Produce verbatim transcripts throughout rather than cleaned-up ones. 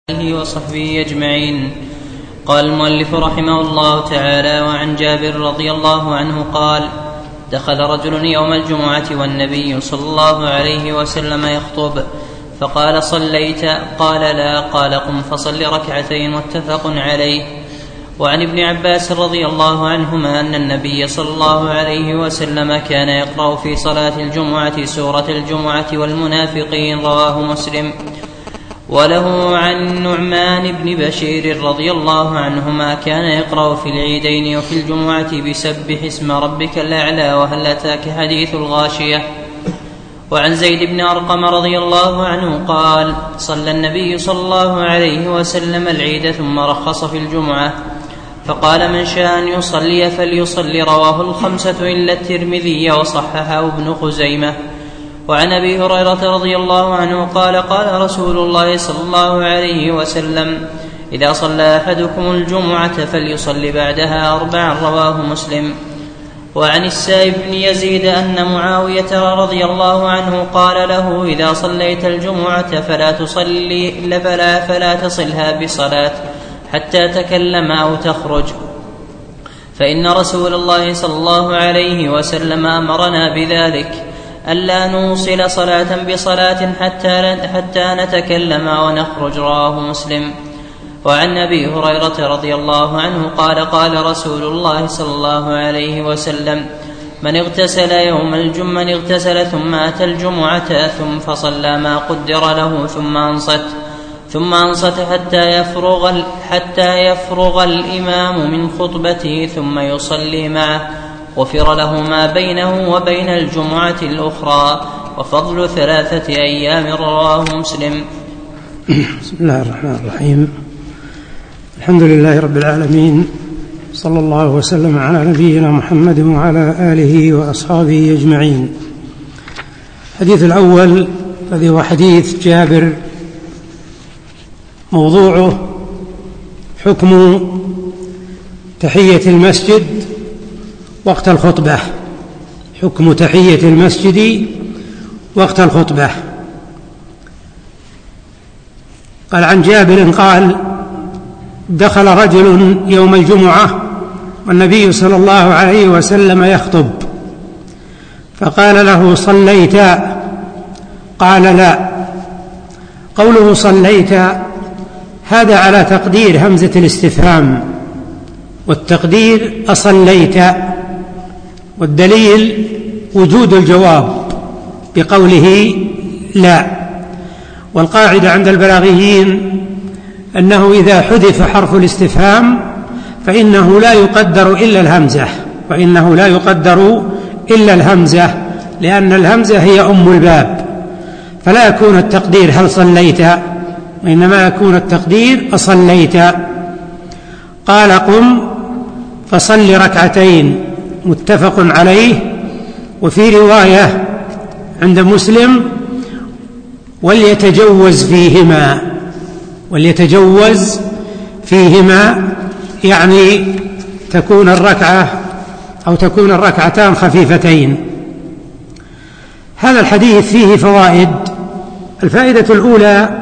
آله وصحبه أجمعين. قال المؤلف رحمه الله تعالى: وعن جابر رضي الله عنه قال: دخل رجل يوم الجمعة والنبي صلى الله عليه وسلم يخطب فقال: صليت؟ قال: لا. قال: قم فصل ركعتين. متفق عليه. وعن ابن عباس رضي الله عنهما أن النبي صلى الله عليه وسلم كان يقرأ في صلاة الجمعة سورة الجمعة والمنافقين. رواه مسلم. وله عن نعمان بن بشير رضي الله عنهما كان يقرأ في العيدين وفي الجمعة بسبح اسم ربك الأعلى وهل أتاك حديث الغاشية. وعن زيد بن أرقم رضي الله عنه قال: صلى النبي صلى الله عليه وسلم العيد ثم رخص في الجمعة فقال: من شاء أن يصلي فليصلي. رواه الخمسة إلا الترمذي وصححه ابن خزيمة. وعن أبي هريرة رضي الله عنه قال: قال رسول الله صلى الله عليه وسلم: إذا صلى أحدكم الجمعة فليصلي بعدها أربعا. رواه مسلم. وعن السائب بن يزيد أن معاوية رضي الله عنه قال له: إذا صليت الجمعة فلا تصلي فلا, فلا تصلها بصلاة حتى تكلم أو تخرج، فإن رسول الله صلى الله عليه وسلم أمرنا بذلك، ألا نوصل صلاة بصلاة حتى, حتى نتكلم ونخرج. رواه مسلم. وعن أبي هريرة رضي الله عنه قال: قال رسول الله صلى الله عليه وسلم: من اغتسل يوم الجمعة من اغتسل ثم أتى الجمعة ثم فصلى ما قدر له ثم أنصت ثم أنصت حتى يفرغ, حتى يفرغ الإمام من خطبته ثم يصلي معه غفر له ما بينه وبين الجمعة الأخرى. وفضل ثلاثة أيام. رواه مسلم. بسم الله الرحمن الرحيم. الحمد لله رب العالمين، صلى الله وسلم على نبينا محمد وعلى آله وأصحابه أجمعين. الحديث الأول الذي هو حديث جابر، موضوعه حكم تحية المسجد وقت الخطبة. حكم تحية المسجد وقت الخطبة. قال عن جابر قال: دخل رجل يوم الجمعة والنبي صلى الله عليه وسلم يخطب فقال له: صليت؟ قال: لا. قوله صليت هذا على تقدير همزة الاستفهام، والتقدير أصليت، والدليل وجود الجواب بقوله لا. والقاعدة عند البلاغيين أنه إذا حذف حرف الاستفهام فإنه لا يقدر إلا الهمزة، فإنه لا يقدر إلا الهمزة لأن الهمزة هي أم الباب، فلا يكون التقدير هل صليت، وإنما يكون التقدير أصليت. قال: قم فصل ركعتين. متفق عليه. وفي رواية عند مسلم: وليتجوز فيهما. وليتجوز فيهما يعني تكون الركعة أو تكون الركعتان خفيفتين. هذا الحديث فيه فوائد. الفائدة الأولى: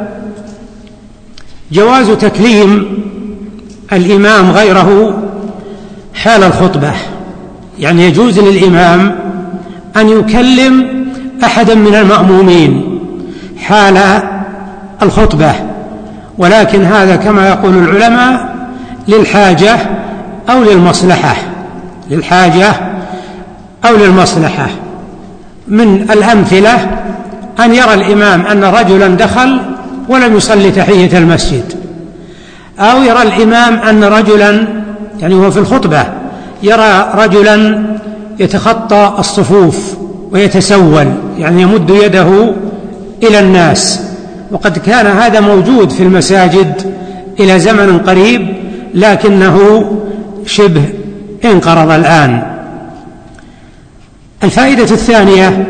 جواز تكليم الإمام غيره حال الخطبة، يعني يجوز للإمام أن يكلم أحدا من المأمومين حال الخطبة، ولكن هذا كما يقول العلماء للحاجة أو للمصلحة. للحاجة أو للمصلحة. من الأمثلة أن يرى الإمام أن رجلا دخل ولم يصلي تحية المسجد، أو يرى الإمام أن رجلا يعني هو في الخطبة يرى رجلا يتخطى الصفوف ويتسول، يعني يمد يده إلى الناس، وقد كان هذا موجود في المساجد إلى زمن قريب لكنه شبه انقرض الآن. الفائدة الثانية: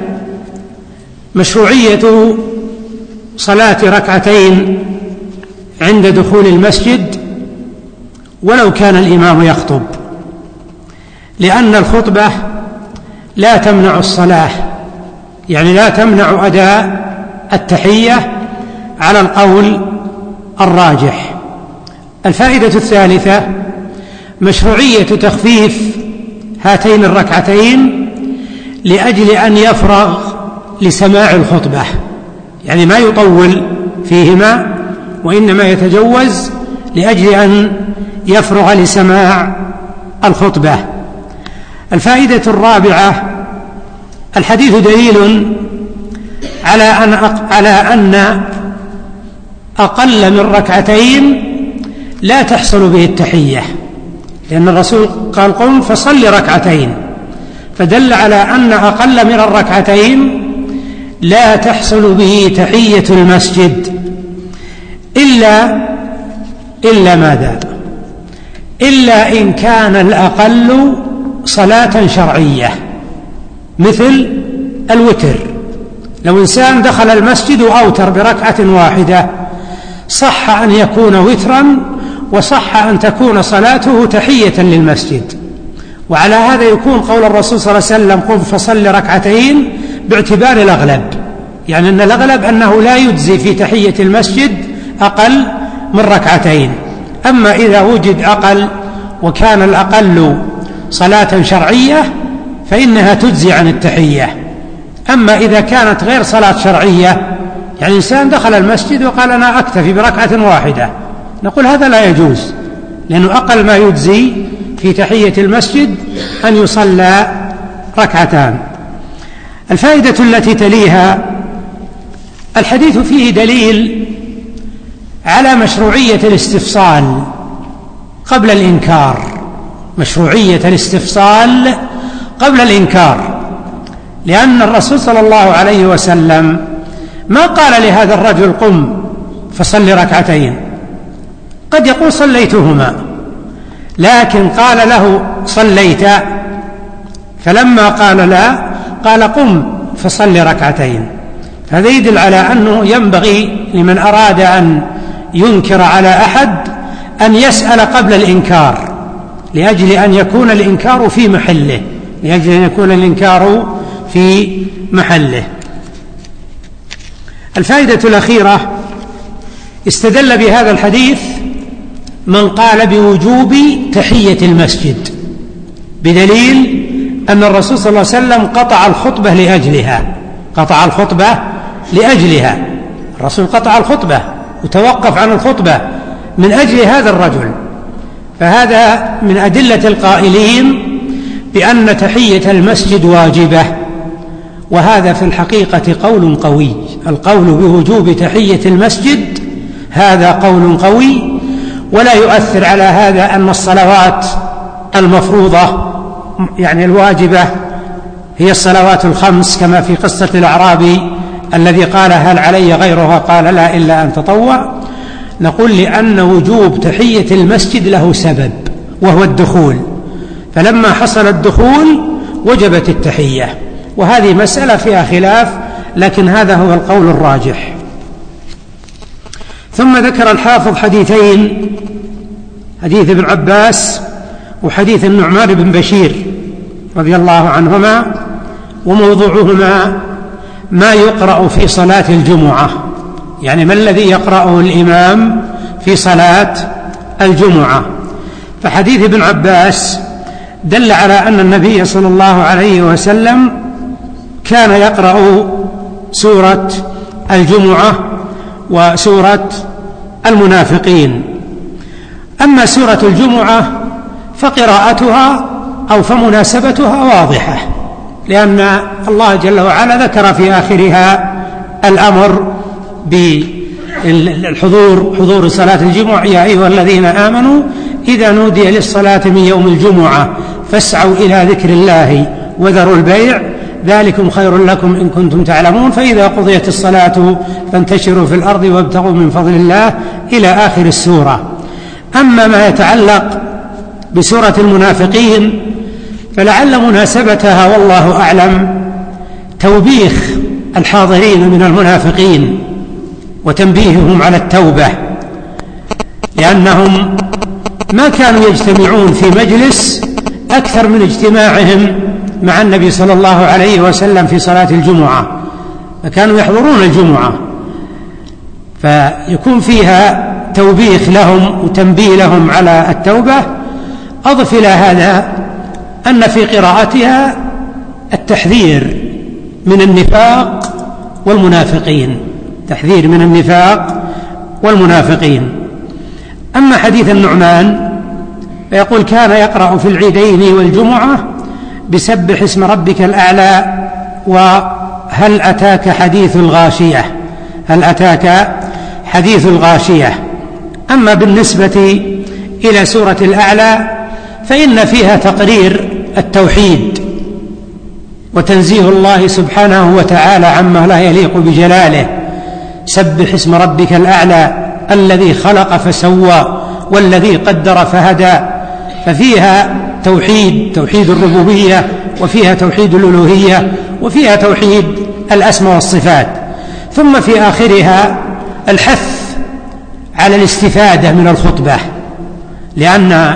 مشروعية صلاة ركعتين عند دخول المسجد ولو كان الإمام يخطب، لأن الخطبة لا تمنع الصلاة، يعني لا تمنع أداء التحية على القول الراجح. الفائدة الثالثة مشروعية تخفيف هاتين الركعتين لأجل أن يفرغ لسماع الخطبة، يعني ما يطول فيهما وإنما يتجوز لأجل أن يفرغ لسماع الخطبة. الفائدة الرابعة الحديث دليل على أن على أن أقل من ركعتين لا تحصل به التحية، لأن الرسول قال قم فصل ركعتين، فدل على أن أقل من الركعتين لا تحصل به تحية المسجد إلا إلا ماذا؟ إلا إن كان الأقل صلاة شرعية، مثل الوتر. لو إنسان دخل المسجد وأوتر بركعة واحدة صح أن يكون وترا، وصح أن تكون صلاته تحية للمسجد. وعلى هذا يكون قول الرسول صلى الله عليه وسلم قم فصل ركعتين باعتبار الأغلب، يعني أن الأغلب أنه لا يجزي في تحية المسجد أقل من ركعتين. أما إذا وجد أقل وكان الأقل صلاة شرعية فإنها تجزي عن التحية. أما إذا كانت غير صلاة شرعية، يعني إنسان دخل المسجد وقال أنا أكتفي بركعة واحدة، نقول هذا لا يجوز، لأنه أقل ما يجزي في تحية المسجد أن يصلى ركعتان. الفائدة التي تليها الحديث فيه دليل على مشروعية الاستفصال قبل الإنكار، مشروعية الاستفصال قبل الإنكار، لأن الرسول صلى الله عليه وسلم ما قال لهذا الرجل قم فصل ركعتين، قد يقول صليتهما، لكن قال له صليت، فلما قال لا قال قم فصل ركعتين. هذا يدل على أنه ينبغي لمن أراد أن ينكر على أحد أن يسأل قبل الإنكار، لأجل أن يكون الإنكار في محله، لأجل أن يكون الإنكار في محله. الفائدة الأخيرة استدل بهذا الحديث من قال بوجوب تحية المسجد بدليل أن الرسول صلى الله عليه وسلم قطع الخطبة لأجلها، قطع الخطبة لأجلها، الرسول قطع الخطبة وتوقف عن الخطبة من أجل هذا الرجل. فهذا من أدلة القائلين بأن تحية المسجد واجبة، وهذا في الحقيقة قول قوي. القول بوجوب تحية المسجد هذا قول قوي، ولا يؤثر على هذا أن الصلوات المفروضة يعني الواجبة هي الصلوات الخمس، كما في قصة الأعرابي الذي قال هل علي غيرها قال لا إلا أن تطوع. نقول لأن وجوب تحية المسجد له سبب وهو الدخول، فلما حصل الدخول وجبت التحية، وهذه مسألة فيها خلاف، لكن هذا هو القول الراجح. ثم ذكر الحافظ حديثين، حديث ابن عباس وحديث النعمان بن بشير رضي الله عنهما، وموضوعهما ما يقرأ في صلاة الجمعة، يعني ما الذي يقرأه الإمام في صلاة الجمعة. فحديث ابن عباس دل على أن النبي صلى الله عليه وسلم كان يقرأ سورة الجمعة وسورة المنافقين. أما سورة الجمعة فقراءتها أو فمناسبتها واضحة، لأن الله جل وعلا ذكر في آخرها الأمر بالحضور، حضور صلاة الجمعة، يا أيها الذين آمنوا إذا نودي للصلاة من يوم الجمعة فاسعوا إلى ذكر الله وذروا البيع ذلكم خير لكم إن كنتم تعلمون، فإذا قضيت الصلاة فانتشروا في الأرض وابتغوا من فضل الله إلى آخر السورة. أما ما يتعلق بسورة المنافقين فلعل مناسبتها والله أعلم توبيخ الحاضرين من المنافقين وتنبيههم على التوبة، لأنهم ما كانوا يجتمعون في مجلس أكثر من اجتماعهم مع النبي صلى الله عليه وسلم في صلاة الجمعة، فكانوا يحضرون الجمعة فيكون فيها توبيخ لهم وتنبيه لهم على التوبة، أضف إلى هذا أن في قراءتها التحذير من النفاق والمنافقين، تحذير من النفاق والمنافقين. أما حديث النعمان فيقول: كان يقرأ في العيدين والجمعة بسبح اسم ربك الأعلى وهل أتاك حديث الغاشية، هل أتاك حديث الغاشية. أما بالنسبة إلى سورة الأعلى فإن فيها تقرير التوحيد وتنزيه الله سبحانه وتعالى عما لا يليق بجلاله: سبح اسم ربك الأعلى الذي خلق فسوى والذي قدر فهدى. ففيها توحيد توحيد الربوبية، وفيها توحيد الألوهية، وفيها توحيد الأسماء والصفات. ثم في آخرها الحث على الاستفادة من الخطبة، لأن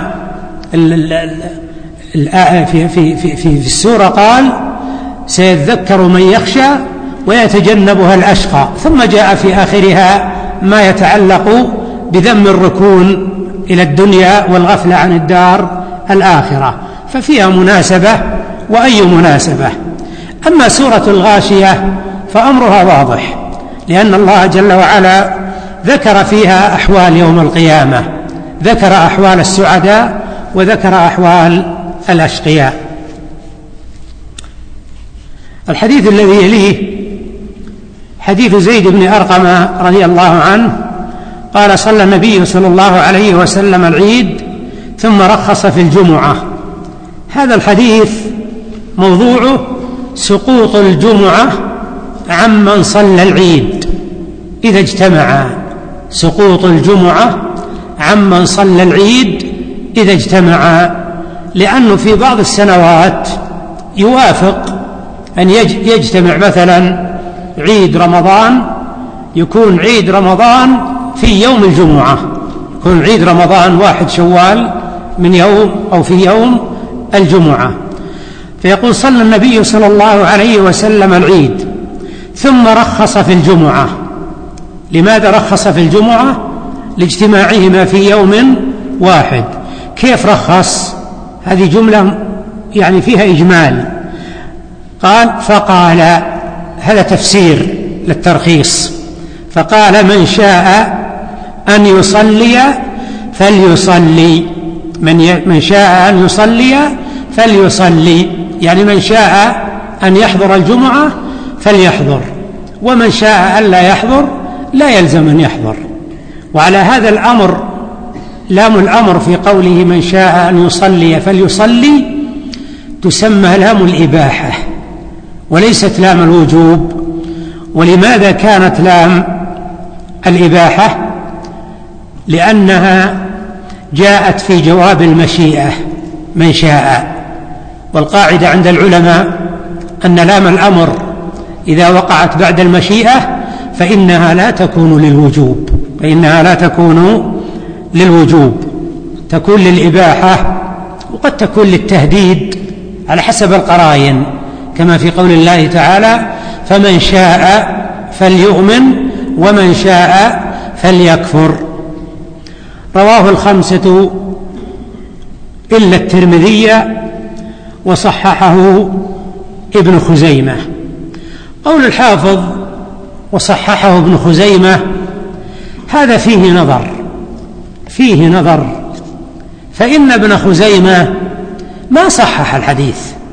في في في في السورة قال: سيذكر من يخشى ويتجنبها الأشقى، ثم جاء في آخرها ما يتعلق بذم الركون إلى الدنيا والغفلة عن الدار الآخرة، ففيها مناسبة وأي مناسبة. أما سورة الغاشية فأمرها واضح، لأن الله جل وعلا ذكر فيها أحوال يوم القيامة، ذكر أحوال السعداء وذكر أحوال الأشقياء. الحديث الذي يليه حديث زيد بن أرقم رضي الله عنه قال: صلى النبي صلى الله عليه وسلم العيد ثم رخص في الجمعة. هذا الحديث موضوعه سقوط الجمعة عمن صلى العيد إذا اجتمعا، سقوط الجمعة عمن صلى العيد إذا اجتمعا، لأنه في بعض السنوات يوافق أن يجتمع مثلا عيد رمضان، يكون عيد رمضان في يوم الجمعة، يكون عيد رمضان واحد شوال من يوم أو في يوم الجمعة. فيقول: صلى النبي صلى الله عليه وسلم العيد ثم رخص في الجمعة. لماذا رخص في الجمعة؟ لاجتماعهما في يوم واحد. كيف رخص؟ هذه جملة يعني فيها إجمال. قال: فقال، هذا تفسير للترخيص، فقال: من شاء أن يصلي فليصلي، من من شاء أن يصلي فليصلي، يعني من شاء أن يحضر الجمعة فليحضر، ومن شاء أن لا يحضر لا يلزم أن يحضر. وعلى هذا الأمر لام الأمر في قوله من شاء أن يصلي فليصلي تسمى لام الإباحة وليست لام الوجوب. ولماذا كانت لام الإباحة؟ لأنها جاءت في جواب المشيئة من شاء، والقاعدة عند العلماء أن لام الأمر إذا وقعت بعد المشيئة فإنها لا تكون للوجوب، فإنها لا تكون للوجوب، تكون للإباحة، وقد تكون للتهديد على حسب القرائن، كما في قول الله تعالى: فمن شاء فليؤمن ومن شاء فليكفر. رواه الخمسة إلا الترمذي وصححه ابن خزيمة. قول الحافظ وصححه ابن خزيمة هذا فيه نظر، فيه نظر، فإن ابن خزيمة ما صحح الحديث،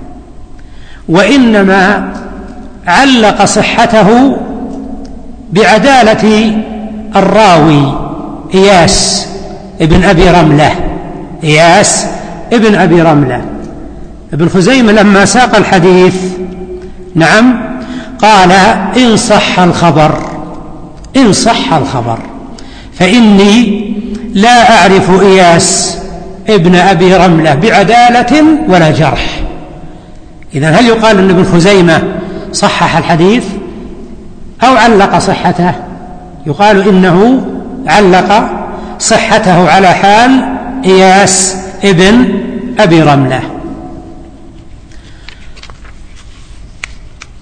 وإنما علق صحته بعدالة الراوي إياس ابن أبي رملة، إياس ابن أبي رملة. ابن خزيمة لما ساق الحديث نعم قال: إن صح الخبر، إن صح الخبر، فإني لا أعرف إياس ابن أبي رملة بعدالة ولا جرح. إذن هل يقال أن ابن خزيمة صحح الحديث أو علق صحته؟ يقال إنه علق صحته على حال إياس ابن أبي رملة.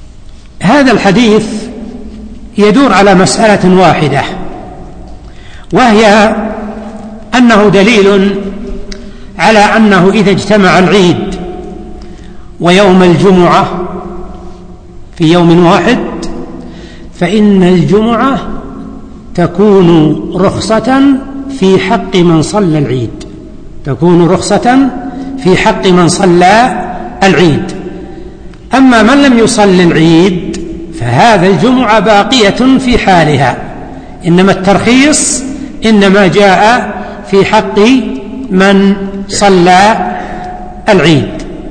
هذا الحديث يدور على مسألة واحدة، وهي أنه دليل على أنه إذا اجتمع العيد ويوم الجمعة في يوم واحد فإن الجمعة تكون رخصة في حق من صلى العيد، تكون رخصة في حق من صلى العيد. أما من لم يصلي العيد فهذا الجمعة باقية في حالها، إنما الترخيص إنما جاء في حق من صلى العيد،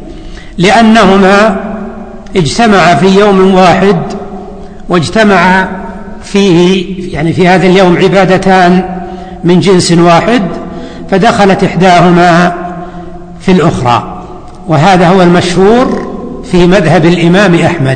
لأنهما اجتمع في يوم واحد واجتمع فيه يعني في هذا اليوم عبادتان من جنس واحد، فدخلت إحداهما في الأخرى، وهذا هو المشهور في مذهب الإمام أحمد.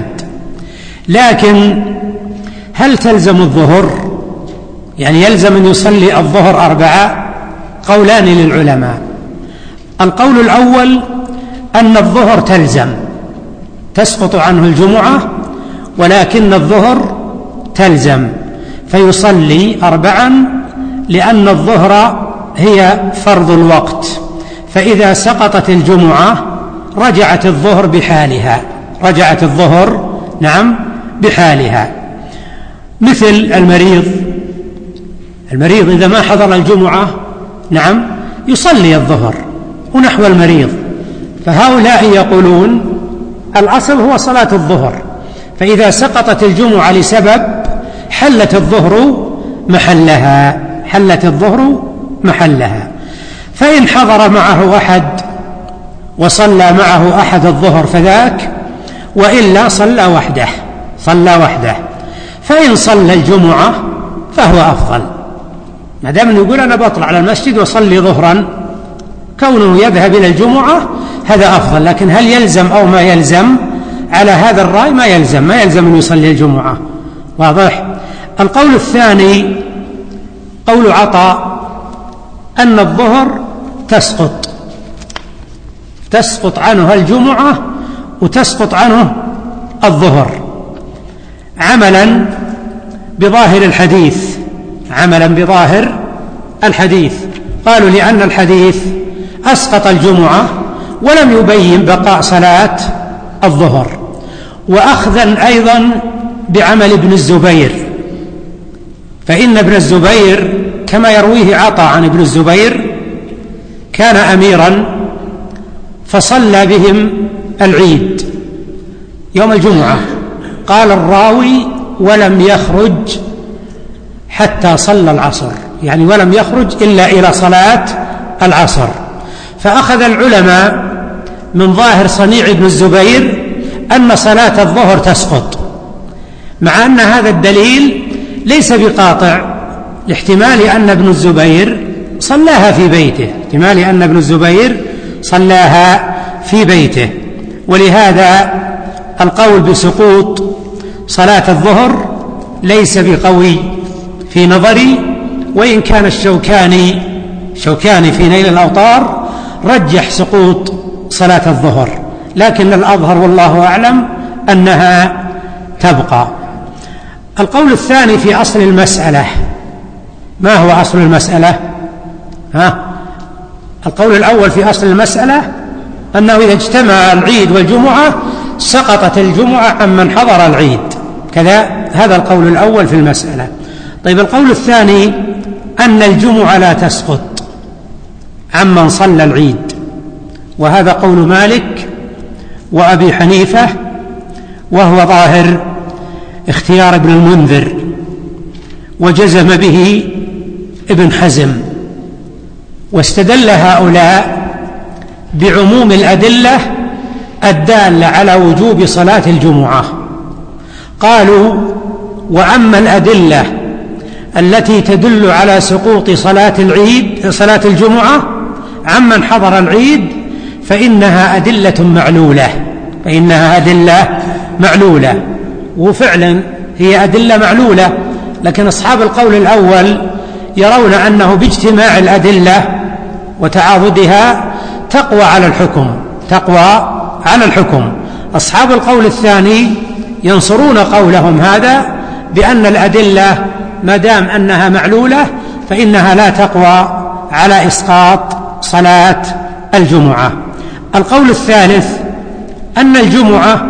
لكن هل تلزم الظهر؟ يعني يلزم أن يصلي الظهر أربعة؟ قولان للعلماء. القول الأول أن الظهر تلزم، تسقط عنه الجمعة ولكن الظهر تلزم فيصلي أربعا، لأن الظهر هي فرض الوقت، فإذا سقطت الجمعة رجعت الظهر بحالها، رجعت الظهر نعم بحالها. مثل المريض، المريض إذا ما حضر الجمعة نعم يصلي الظهر، ونحو المريض، فهؤلاء يقولون الأصل هو صلاة الظهر، فإذا سقطت الجمعة لسبب حلت الظهر محلها، حلت الظهر محلها. فإن حضر معه أحد وصلى معه أحد الظهر فذاك، وإلا صلى وحده، صلى وحده. فإن صلى الجمعة فهو أفضل، ما دام يقول أنا بطلع على المسجد وصلي ظهرا، كونه يذهب إلى الجمعة هذا أفضل. لكن هل يلزم أو ما يلزم؟ على هذا الرأي ما يلزم، ما يلزم أن يصلي الجمعة. واضح؟ القول الثاني قول عطاء أن الظهر تسقط، تسقط عنه الجمعة وتسقط عنه الظهر، عملا بظاهر الحديث، عملا بظاهر الحديث. قالوا لأن الحديث أسقط الجمعة ولم يبين بقاء صلاة الظهر، وأخذا أيضا بعمل ابن الزبير، فإن ابن الزبير كما يرويه عطاء عن ابن الزبير كان أميرا فصلى بهم العيد يوم الجمعة، قال الراوي ولم يخرج حتى صلى العصر، يعني ولم يخرج إلا إلى صلاة العصر. فأخذ العلماء من ظاهر صنيع ابن الزبير أن صلاة الظهر تسقط، مع أن هذا الدليل ليس بقاطع، لاحتمال أن ابن الزبير صلاها في بيته، احتمال أن ابن الزبير صلاها في بيته. ولهذا القول بسقوط صلاة الظهر ليس بقوي في نظري، وإن كان الشوكاني شوكاني في نيل الأوطار رجح سقوط صلاة الظهر، لكن الأظهر والله أعلم أنها تبقى. القول الثاني في أصل المسألة. ما هو أصل المسألة؟ ها؟ القول الأول في أصل المسألة أنه إذا اجتمع العيد والجمعة سقطت الجمعة عمن حضر العيد، كذا، هذا القول الأول في المسألة. طيب القول الثاني أن الجمعة لا تسقط عمن صلى العيد، وهذا قول مالك وأبي حنيفة، وهو ظاهر اختيار ابن المنذر، وجزم به ابن حزم. واستدل هؤلاء بعموم الأدلة الدالة على وجوب صلاة الجمعة. قالوا وأما الأدلة التي تدل على سقوط صلاة العيد صلاة الجمعة عمن حضر العيد فإنها أدلة معلولة، فإنها أدلة معلولة، وفعلا هي أدلة معلولة. لكن أصحاب القول الأول يرون أنه باجتماع الأدلة وتعاضدها تقوى على الحكم، تقوى على الحكم. أصحاب القول الثاني ينصرون قولهم هذا بأن الأدلة ما دام أنها معلولة فإنها لا تقوى على إسقاط صلاة الجمعة. القول الثالث أن الجمعة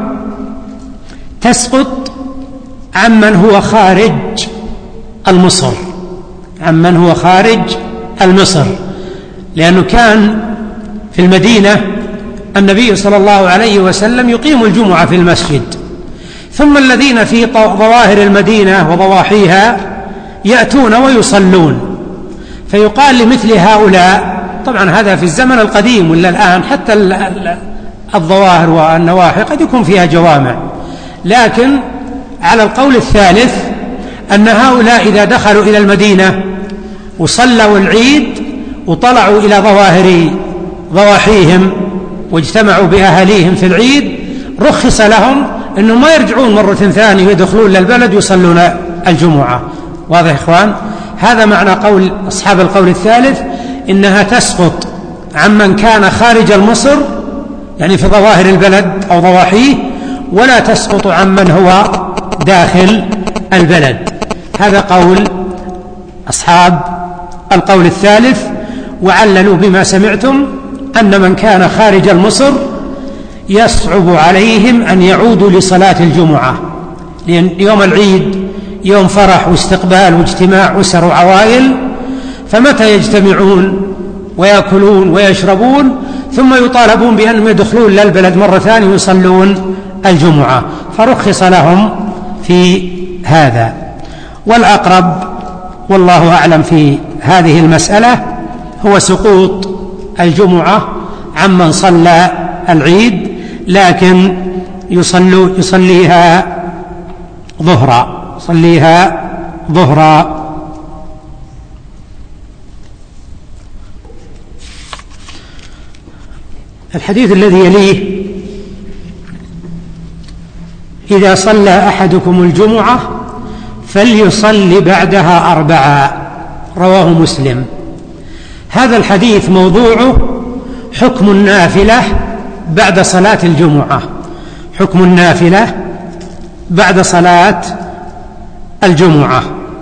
تسقط عمن هو خارج المصر عمن هو خارج المصر لأنه كان في المدينة النبي صلى الله عليه وسلم يقيم الجمعة في المسجد، ثم الذين في ظواهر المدينة وضواحيها يأتون ويصلون، فيقال لمثل هؤلاء، طبعا هذا في الزمن القديم ولا الآن حتى الظواهر والنواحي قد يكون فيها جوامع، لكن على القول الثالث أن هؤلاء إذا دخلوا إلى المدينة وصلوا العيد وطلعوا إلى ظواهر ضواحيهم واجتمعوا بأهاليهم في العيد رخص لهم أنهم ما يرجعون مرة ثانية ويدخلون للبلد يصلون الجمعة. واضح إخوان؟ هذا معنى قول أصحاب القول الثالث، إنها تسقط عمن كان خارج المصر يعني في ظواهر البلد أو ضواحيه، ولا تسقط عمن هو داخل البلد. هذا قول أصحاب القول الثالث، وعللوا بما سمعتم أن من كان خارج المصر يصعب عليهم أن يعودوا لصلاة الجمعة، لأن يوم العيد يوم فرح واستقبال واجتماع أسر وعوائل، فمتى يجتمعون ويأكلون ويشربون ثم يطالبون بأنهم يدخلون للبلد مرة ثانية ويصلون الجمعة، فرخص لهم في هذا. والأقرب والله أعلم في هذه المسألة هو سقوط الجمعة عمن صلى العيد لكن يصلي يصليها ظهرا يصليها ظهرا. الحديث الذي يليه: إذا صلى أحدكم الجمعة فليصلي بعدها أربعا، رواه مسلم. هذا الحديث موضوعه حكم النافلة بعد صلاة الجمعة، حكم النافلة بعد صلاة الجمعة.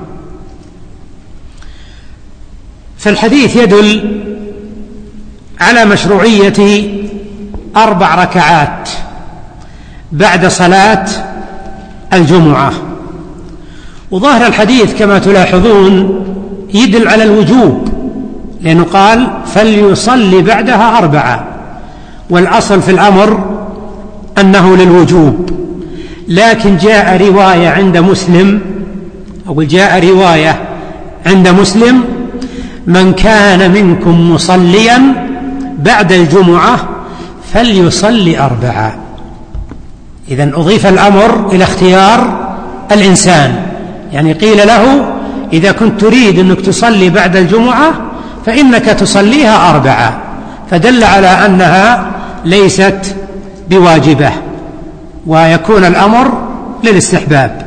فالحديث يدل على مشروعية أربع ركعات بعد صلاة الجمعة، وظاهر الحديث كما تلاحظون يدل على الوجوب، لأنه قال فليصلي بعدها أربعة، والأصل في الأمر أنه للوجوب، لكن جاء رواية عند مسلم أو جاء رواية عند مسلم: من كان منكم مصليا بعد الجمعة فليصلي أربعة. إذن أضيف الأمر إلى اختيار الإنسان، يعني قيل له إذا كنت تريد أنك تصلي بعد الجمعة فإنك تصليها أربعة، فدل على أنها ليست بواجبة، ويكون الأمر للاستحباب.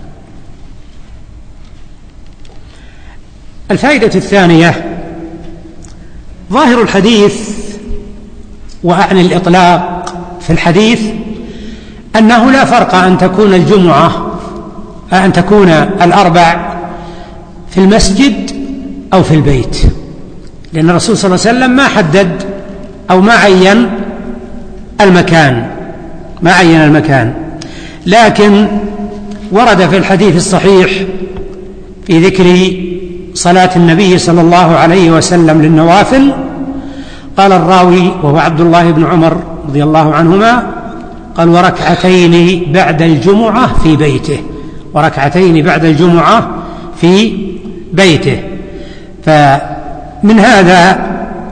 الفائدة الثانية: ظاهر الحديث وأعني الإطلاق في الحديث أنه لا فرق أن تكون الجمعة أن تكون الأربع في المسجد أو في البيت، لأن الرسول صلى الله عليه وسلم ما حدد أو ما عين المكان ما عين المكان لكن ورد في الحديث الصحيح في ذكر صلاة النبي صلى الله عليه وسلم للنوافل، قال الراوي وهو عبد الله بن عمر رضي الله عنهما قال: وركعتين بعد الجمعة في بيته وركعتين بعد الجمعة في بيته. فمن هذا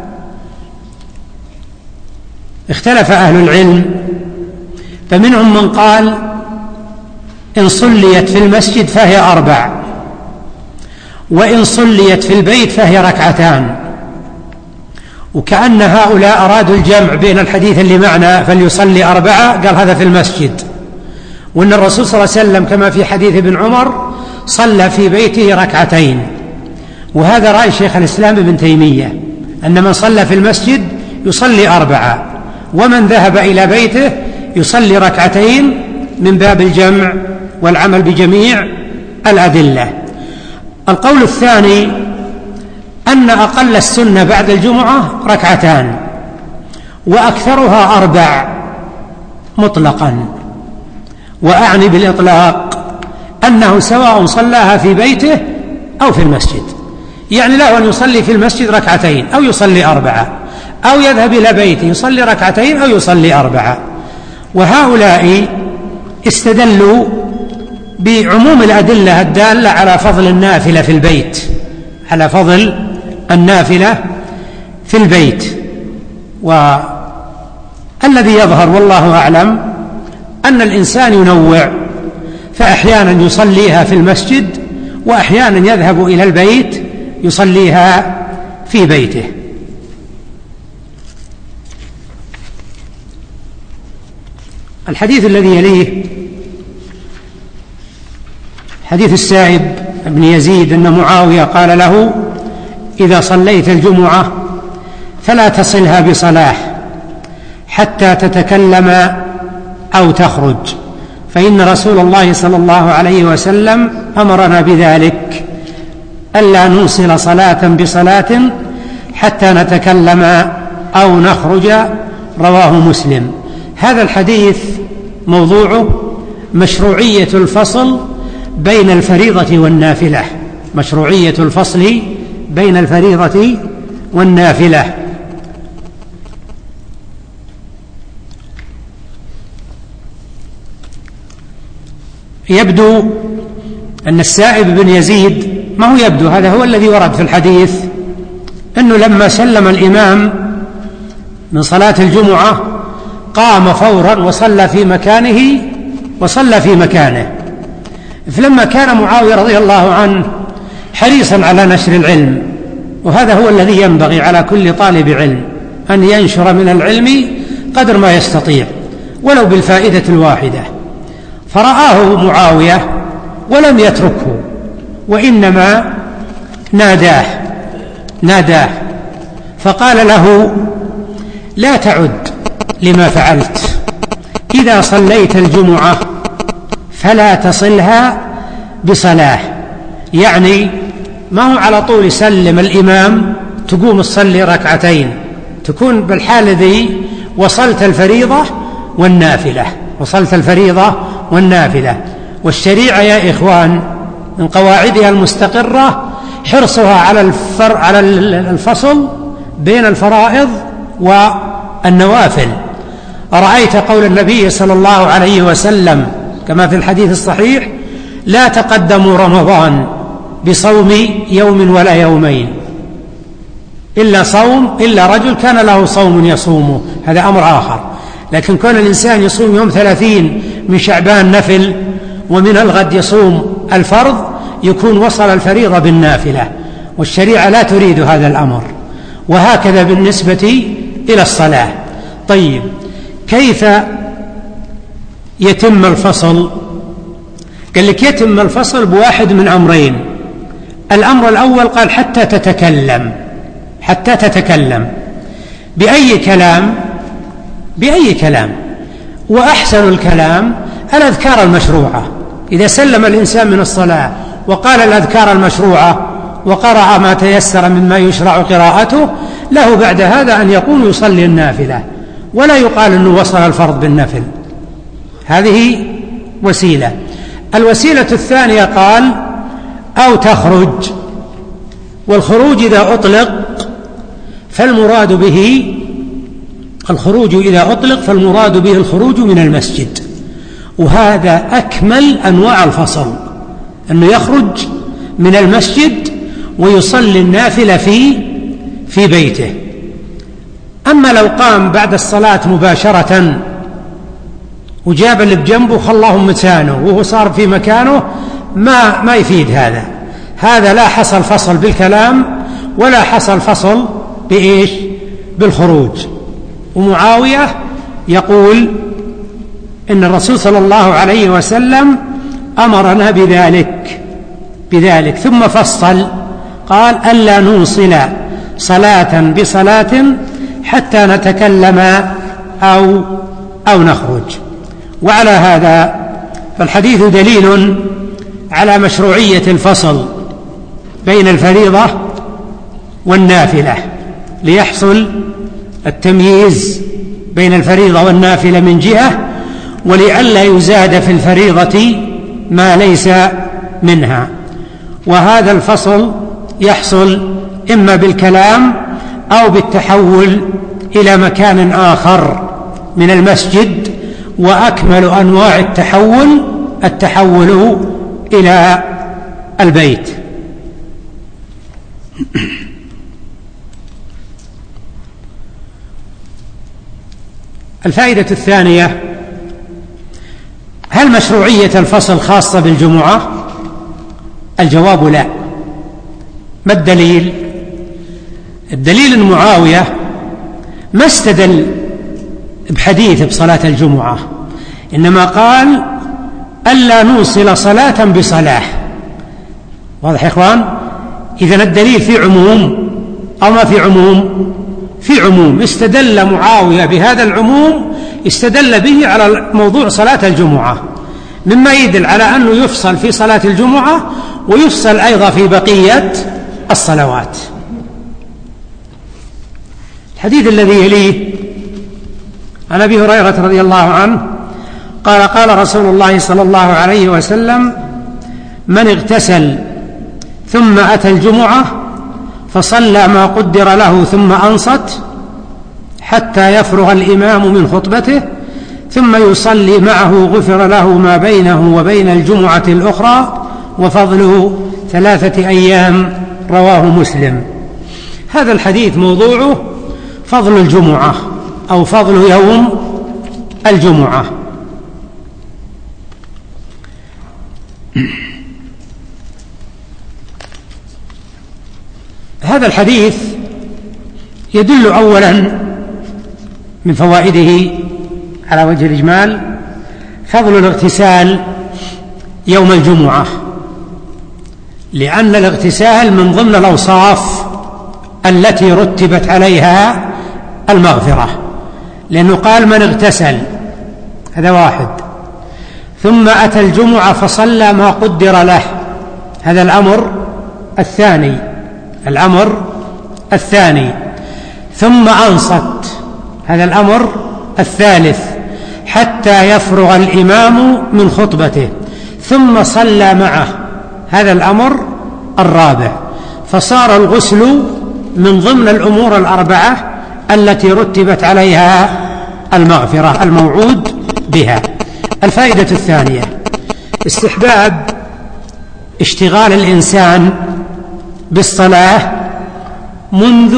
اختلف أهل العلم، فمنهم من قال إن صليت في المسجد فهي أربع، وإن صليت في البيت فهي ركعتان، وكأن هؤلاء أرادوا الجمع بين الحديث اللي معنا فليصلي أربعة، قال هذا في المسجد، وأن الرسول صلى الله عليه وسلم كما في حديث ابن عمر صلى في بيته ركعتين. وهذا رأي شيخ الإسلام ابن تيمية، أن من صلى في المسجد يصلي أربعة، ومن ذهب إلى بيته يصلي ركعتين، من باب الجمع والعمل بجميع الأدلة. القول الثاني أن أقل السنة بعد الجمعة ركعتان وأكثرها أربع مطلقا. وأعني بالإطلاق أنه سواء صلاها في بيته أو في المسجد، يعني له أن يصلي في المسجد ركعتين أو يصلي أربعة، أو يذهب إلى بيته يصلي ركعتين أو يصلي أربعة. وهؤلاء استدلوا بعموم الأدلة الدالة على فضل النافلة في البيت، على فضل النافلة في البيت. والذي يظهر والله أعلم أن الإنسان ينوع، فأحيانا يصليها في المسجد وأحيانا يذهب إلى البيت يصليها في بيته. الحديث الذي يليه حديث السائب بن يزيد أن معاوية قال له: إذا صليت الجمعة فلا تصلها بصلاة حتى تتكلم أو تخرج، فإن رسول الله صلى الله عليه وسلم أمرنا بذلك، ألا نوصل صلاة بصلاة حتى نتكلم أو نخرج. رواه مسلم. هذا الحديث موضوعه مشروعية الفصل بين الفريضة والنافلة، مشروعية الفصل بين الفريضة والنافلة. يبدو أن السائب بن يزيد، ما هو يبدو، هذا هو الذي ورد في الحديث، أنه لما سلم الإمام من صلاة الجمعة قام فورا وصلى في مكانه وصلى في مكانه. فلما كان معاوية رضي الله عنه حريصا على نشر العلم، وهذا هو الذي ينبغي على كل طالب علم، أن ينشر من العلم قدر ما يستطيع ولو بالفائدة الواحدة، فرآه معاوية ولم يتركه، وإنما ناداه ناداه فقال له: لا تعد لما فعلت، إذا صليت الجمعة فلا تصلها بصلاة. يعني ما هو على طول سلم الإمام تقوم تصلي ركعتين، تكون بالحالة ذي وصلت الفريضة والنافلة، وصلت الفريضة والنافلة. والشريعة يا إخوان من قواعدها المستقرة حرصها على الفر على الفصل بين الفرائض والنوافل. أرأيت قول النبي صلى الله عليه وسلم كما في الحديث الصحيح: لا تقدموا رمضان بصوم يوم ولا يومين إلا صوم إلا رجل كان له صوم يصومه، هذا أمر آخر. لكن كون الإنسان يصوم يوم ثلاثين من شعبان نفل ومن الغد يصوم الفرض يكون وصل الفريضة بالنافلة، والشريعة لا تريد هذا الأمر. وهكذا بالنسبة إلى الصلاة. طيب، كيف يتم الفصل؟ قال لك يتم الفصل بواحد من أمرين. الأمر الأول قال حتى تتكلم، حتى تتكلم بأي كلام، بأي كلام. وأحسن الكلام الأذكار المشروعة. إذا سلم الإنسان من الصلاة وقال الأذكار المشروعة وقرأ ما تيسر مما يشرع قراءته، له بعد هذا أن يقوم يصلي النافلة، ولا يقال أنه وصل الفرض بالنفل. هذه وسيلة. الوسيلة الثانية قال أو تخرج، والخروج إذا أطلق فالمراد به الخروج إذا أطلق فالمراد به الخروج من المسجد، وهذا أكمل أنواع الفصل، أنه يخرج من المسجد ويصلي النافلة في في بيته. أما لو قام بعد الصلاة مباشرة وجاب اللي بجنبه خلاهم مكانه وهو صار في مكانه، ما ما يفيد هذا. هذا لا حصل فصل بالكلام ولا حصل فصل بإيش؟ بالخروج. ومعاوية يقول إن الرسول صلى الله عليه وسلم أمرنا بذلك بذلك ثم فصل قال: ألا نوصل صلاة بصلاة حتى نتكلم أو أو نخرج. وعلى هذا فالحديث دليل على مشروعية الفصل بين الفريضة والنافلة ليحصل التمييز بين الفريضة والنافلة من جهة، ولئلا يزاد في الفريضة ما ليس منها. وهذا الفصل يحصل إما بالكلام أو بالتحول إلى مكان آخر من المسجد، وأكمل أنواع التحول التحول إلى البيت. الفائدة الثانية: هل مشروعية الفصل خاصة بالجمعة؟ الجواب لا. ما الدليل؟ الدليل أن معاوية ما استدل بحديث بصلاة الجمعة، إنما قال ألا نوصل صلاة بصلاة. واضح يا إخوان؟ إذن الدليل في عموم أو ما في عموم؟ في عموم. استدل معاوية بهذا العموم، استدل به على موضوع صلاة الجمعة، مما يدل على أنه يفصل في صلاة الجمعة ويفصل أيضا في بقية الصلوات. الحديث الذي يليه عن أبي هريرة رضي الله عنه قال: قال رسول الله صلى الله عليه وسلم: من اغتسل ثم أتى الجمعة فصلى ما قدر له ثم أنصت حتى يفرغ الإمام من خطبته ثم يصلي معه غفر له ما بينه وبين الجمعة الأخرى وفضل ثلاثة أيام. رواه مسلم. هذا الحديث موضوعه فضل الجمعة أو فضل يوم الجمعة. هذا الحديث يدل أولا من فوائده على وجه الإجمال فضل الاغتسال يوم الجمعة، لأن الاغتسال من ضمن الأوصاف التي رتبت عليها المغفرة، لأنه قال من اغتسل، هذا واحد، ثم أتى الجمعة فصلى ما قدر له، هذا الأمر الثاني الأمر الثاني ثم أنصت، هذا الأمر الثالث، حتى يفرغ الإمام من خطبته ثم صلى معه، هذا الأمر الرابع. فصار الغسل من ضمن الأمور الأربعة التي رتبت عليها المغفرة الموعود بها. الفائدة الثانية: استحباب اشتغال الإنسان بالصلاة منذ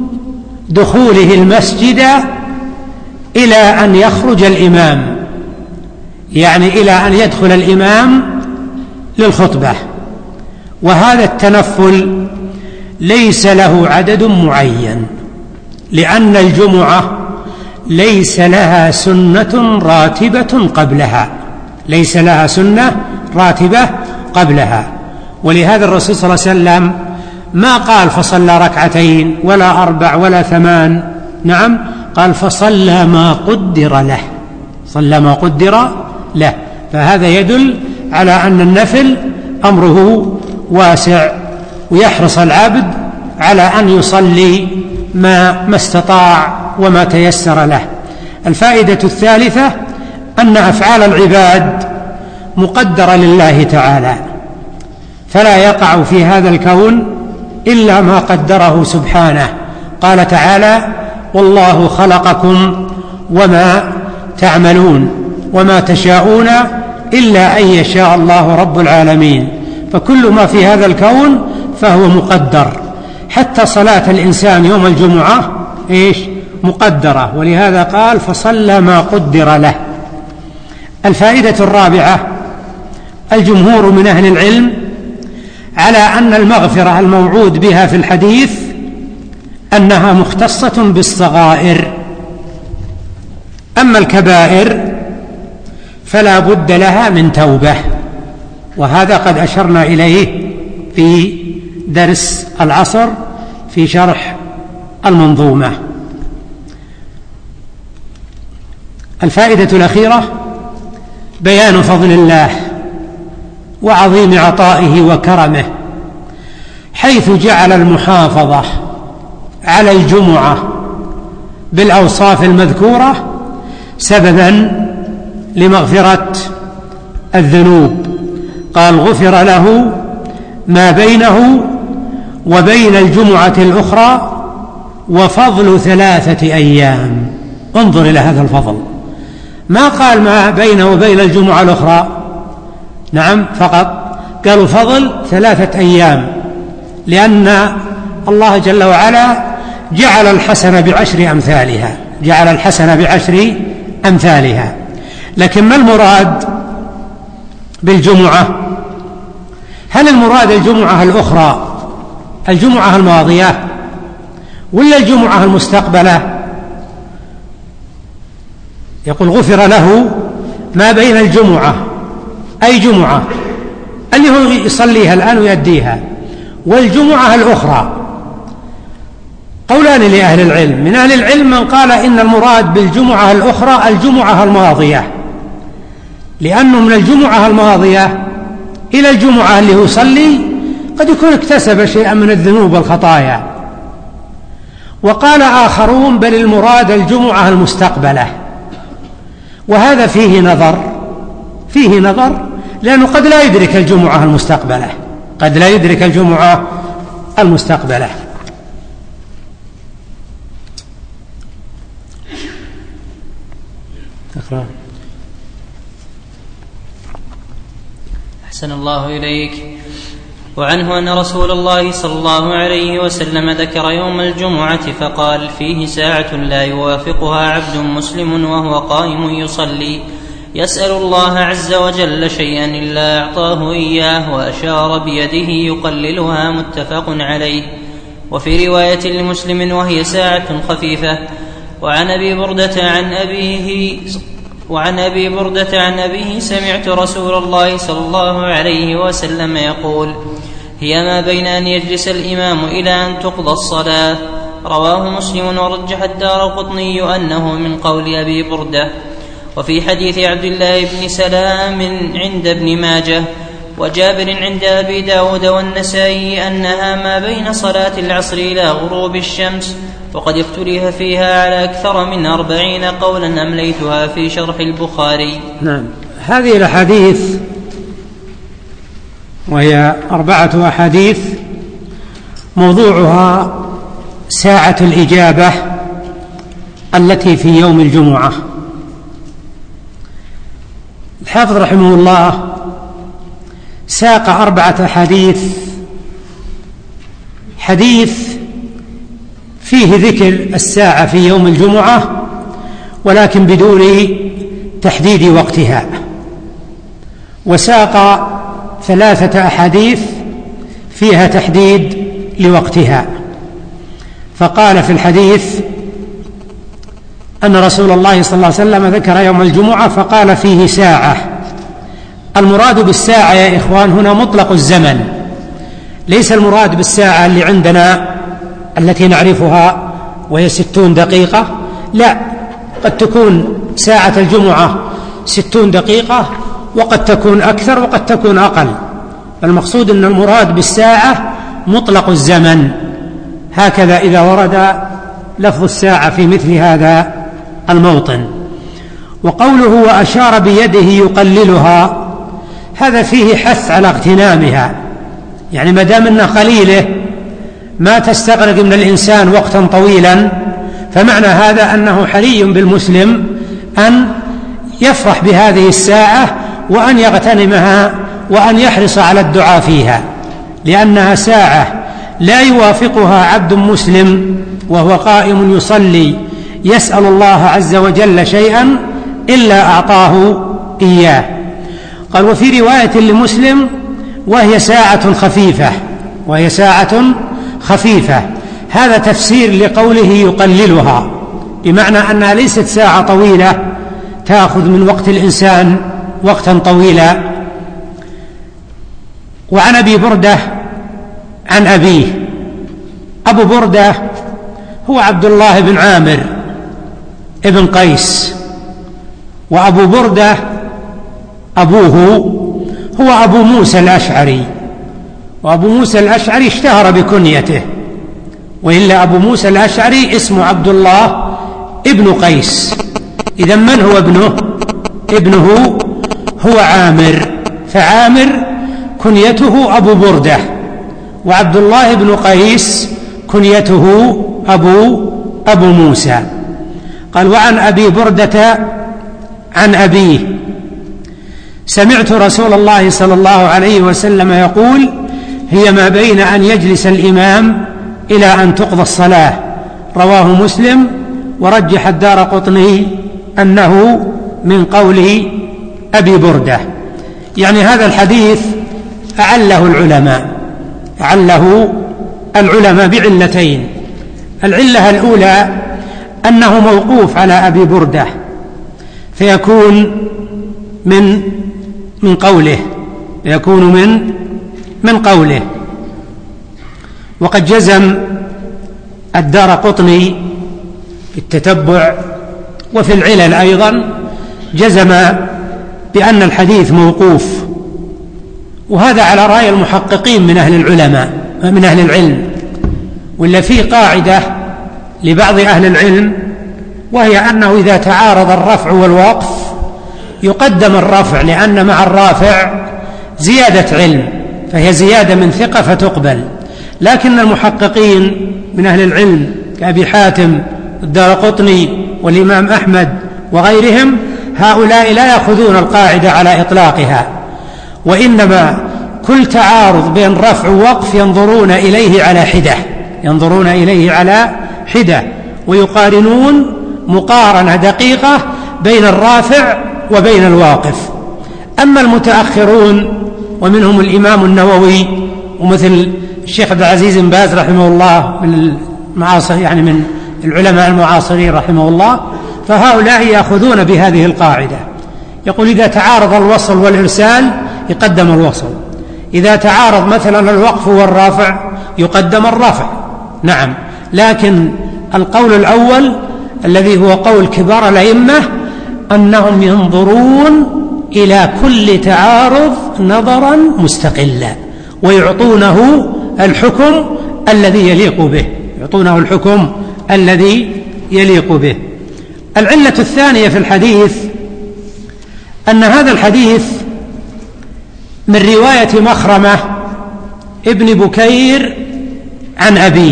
دخوله المسجد إلى أن يخرج الإمام، يعني إلى أن يدخل الإمام للخطبة. وهذا التنفل ليس له عدد معين، لأن الجمعة ليس لها سنة راتبة قبلها، ليس لها سنة راتبة قبلها. ولهذا الرسول صلى الله عليه وسلم ما قال فصلى ركعتين ولا أربع ولا ثمان، نعم، قال فصلى ما قدر له، صلى ما قدر له. فهذا يدل على أن النفل أمره واسع، ويحرص العبد على أن يصلي ما ما استطاع وما تيسر له. الفائدة الثالثة: أن أفعال العباد مقدرة لله تعالى، فلا يقع في هذا الكون إلا ما قدره سبحانه. قال تعالى: والله خلقكم وما تعملون وما تشاءون إلا أن يشاء الله رب العالمين. فكل ما في هذا الكون فهو مقدر، حتى صلاة الإنسان يوم الجمعة إيش؟ مقدرة، ولهذا قال فصلى ما قدر له. الفائدة الرابعة: الجمهور من أهل العلم على أن المغفرة الموعود بها في الحديث أنها مختصة بالصغائر، أما الكبائر فلا بد لها من توبة، وهذا قد أشرنا إليه في درس العصر في شرح المنظومة. الفائدة الأخيرة: بيان فضل الله وعظيم عطائه وكرمه، حيث جعل المحافظة على الجمعة بالأوصاف المذكورة سببا لمغفرة الذنوب. قال غفر له ما بينه وبين الجمعة الأخرى وفضل ثلاثة أيام. انظر إلى هذا الفضل، ما قال ما بينه وبين الجمعة الأخرى، نعم فقط قالوا فضل ثلاثة أيام، لأن الله جل وعلا جعل الحسنة بعشر أمثالها، جعل الحسنة بعشر أمثالها. لكن ما المراد بالجمعة؟ هل المراد الجمعة الأخرى الجمعة الماضية ولا الجمعة المستقبلة؟ يقول غفر له ما بين الجمعة، أي جمعة اللي هو يصليها الآن ويؤديها، والجمعة الأخرى. قولان لأهل العلم، من أهل العلم من قال إن المراد بالجمعة الأخرى الجمعة الماضية، لأنه من الجمعة الماضية إلى الجمعة اللي هو يصلي قد يكون اكتسب شيئا من الذنوب والخطايا. وقال آخرون بل المراد الجمعة المستقبلة، وهذا فيه نظر فيه نظر لأنه قد لا يدرك الجمعة المستقبلة قد لا يدرك الجمعة المستقبلة. أقرأ. أحسن الله إليك. وعنه أن رسول الله صلى الله عليه وسلم ذكر يوم الجمعة فقال فيه ساعة لا يوافقها عبد مسلم وهو قائم يصلي يسأل الله عز وجل شيئا إلا أعطاه إياه، وأشار بيده يقللها، متفق عليه. وفي رواية لمسلم وهي ساعة خفيفة. وعن أبي بردة عن أبيه وعن أبي بردة عن أبيه سمعت رسول الله صلى الله عليه وسلم يقول هي ما بين أن يجلس الإمام إلى أن تقضى الصلاة. رواه مسلم ورجح الدارقطني أنه من قول أبي بردة. وفي حديث عبد الله بن سلام عند ابن ماجه وجابر عند أبي داود والنسائي أنها ما بين صلاة العصر إلى غروب الشمس، وقد اختلف فيها على أكثر من أربعين قولا أمليتها في شرح البخاري. نعم، هذه الأحاديث وهي أربعة أحاديث موضوعها ساعة الإجابة التي في يوم الجمعة. الحافظ رحمه الله ساق أربعة أحاديث، حديث فيه ذكر الساعة في يوم الجمعة ولكن بدون تحديد وقتها، وساق ثلاثة أحاديث فيها تحديد لوقتها. فقال في الحديث أن رسول الله صلى الله عليه وسلم ذكر يوم الجمعة فقال فيه ساعة. المراد بالساعة يا إخوان هنا مطلق الزمن، ليس المراد بالساعة اللي عندنا التي نعرفها وهي ستون دقيقة، لا، قد تكون ساعة الجمعة ستون دقيقة وقد تكون أكثر وقد تكون أقل. المقصود أن المراد بالساعة مطلق الزمن، هكذا إذا ورد لفظ الساعة في مثل هذا الموطن. وقوله وأشار بيده يقللها هذا فيه حث على اغتنامها، يعني ما دام أنها قليلة ما تستغرق من الإنسان وقتا طويلا، فمعنى هذا أنه حري بالمسلم أن يفرح بهذه الساعة وأن يغتنمها وأن يحرص على الدعاء فيها، لأنها ساعة لا يوافقها عبد مسلم وهو قائم يصلي يسأل الله عز وجل شيئا إلا أعطاه إياه. قال وفي رواية لمسلم وهي ساعة خفيفة وهي ساعة خفيفة هذا تفسير لقوله يقللها، بمعنى أنها ليست ساعة طويلة تأخذ من وقت الإنسان وقتا طويلا. وعن أبي بردة عن أبيه، أبو بردة هو عبد الله بن عامر ابن قيس، وأبو بردة أبوه هو أبو موسى الأشعري، وأبو موسى الأشعري اشتهر بكنيته وإلا أبو موسى الأشعري اسمه عبد الله ابن قيس. إذا من هو ابنه؟ ابنه هو عامر، فعامر كنيته أبو بردة، وعبد الله بن قيس كنيته أبو, أبو موسى. قال: وعن أبي بردة عن أبيه: سمعت رسول الله صلى الله عليه وسلم يقول: هي ما بين أن يجلس الإمام إلى أن تقضى الصلاة. رواه مسلم، ورجح الدارقطني أنه من قول أبي بردة. يعني هذا الحديث أعله العلماء أعله العلماء بعلتين. العلة الأولى أنه موقوف على أبي بردة، فيكون من من قوله يكون من من قوله وقد جزم الدارقطني في التتبع وفي العلل أيضا، جزم بأن الحديث موقوف، وهذا على رأي المحققين من أهل العلماء من أهل العلم. ولا في قاعدة لبعض أهل العلم، وهي أنه إذا تعارض الرفع والوقف يقدم الرفع، لأن مع الرافع زيادة علم، فهي زيادة من ثقة فتقبل. لكن المحققين من أهل العلم كأبي حاتم الدارقطني والإمام أحمد وغيرهم، هؤلاء لا يأخذون القاعدة على إطلاقها، وإنما كل تعارض بين رفع ووقف ينظرون إليه على حدة ينظرون إليه على حدة ويقارنون مقارنة دقيقة بين الرافع وبين الواقف. أما المتأخرون ومنهم الإمام النووي ومثل الشيخ عبد العزيز بن باز رحمه الله من المعاصر يعني من العلماء المعاصرين رحمه الله، فهؤلاء يأخذون بهذه القاعدة. يقول: إذا تعارض الوصل والإرسال يقدم الوصل، إذا تعارض مثلا الوقف والرافع يقدم الرفع. نعم، لكن القول الأول الذي هو قول كبار الأئمة أنهم ينظرون إلى كل تعارض نظرا مستقلا، ويعطونه الحكم الذي يليق به يعطونه الحكم الذي يليق به. العلة الثانية في الحديث أن هذا الحديث من رواية مخرمة ابن بكير عن أبيه،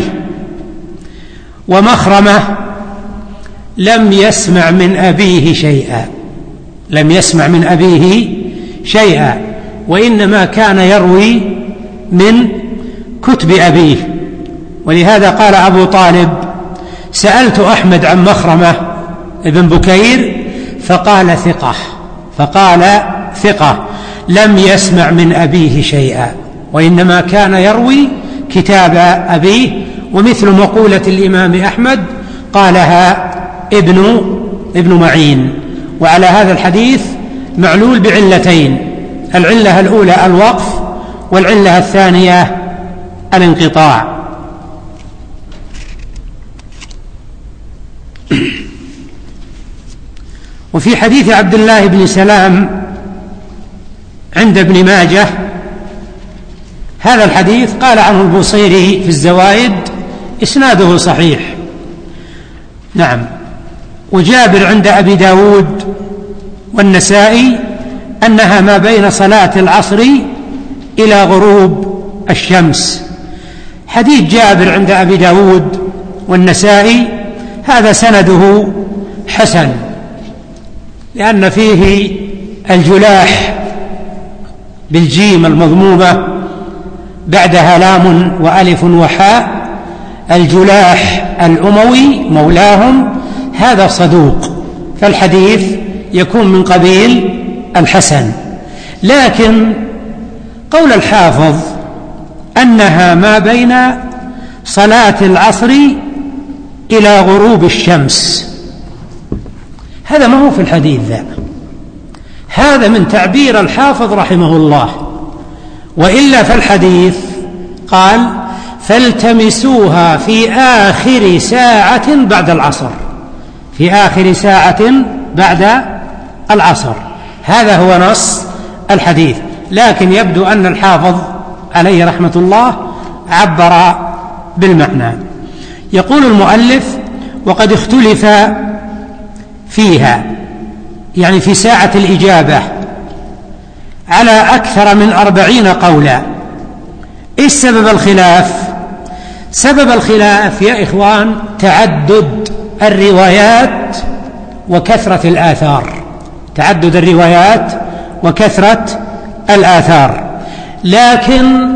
ومخرمة لم يسمع من أبيه شيئا لم يسمع من أبيه شيئا وإنما كان يروي من كتب أبيه. ولهذا قال أبو طالب: سألت أحمد عن مخرمة ابن بكير فقال ثقة فقال ثقة لم يسمع من أبيه شيئا وإنما كان يروي كتاب أبيه. ومثل مقولة الإمام أحمد قالها ابن ابن معين. وعلى هذا الحديث معلول بعلتين: العلة الأولى الوقف، والعلة الثانية الانقطاع. وفي حديث عبد الله بن سلام عند ابن ماجه هذا الحديث قال عنه البوصيري في الزوائد إسناده صحيح. نعم. وجابر عند أبي داود والنسائي أنها ما بين صلاة العصر إلى غروب الشمس. حديث جابر عند أبي داود والنسائي هذا سنده حسن، لأن فيه الجلاح بالجيم المضمومة بعدها لام وألف وحاء، الجلاح الأموي مولاهم، هذا صدوق، فالحديث يكون من قبيل الحسن. لكن قول الحافظ أنها ما بين صلاة العصر إلى غروب الشمس، هذا ما هو في الحديث ذا، هذا من تعبير الحافظ رحمه الله. وإلا فالحديث قال: فالتمسوها في آخر ساعة بعد العصر في آخر ساعة بعد العصر، هذا هو نص الحديث. لكن يبدو أن الحافظ عليه رحمة الله عبر بالمعنى. يقول المؤلف: وقد اختلف فيها، يعني في ساعة الإجابة، على أكثر من أربعين قولا. إيش سبب الخلاف؟ سبب الخلاف يا إخوان تعدد الروايات وكثرة الآثار، تعدد الروايات وكثرة الآثار. لكن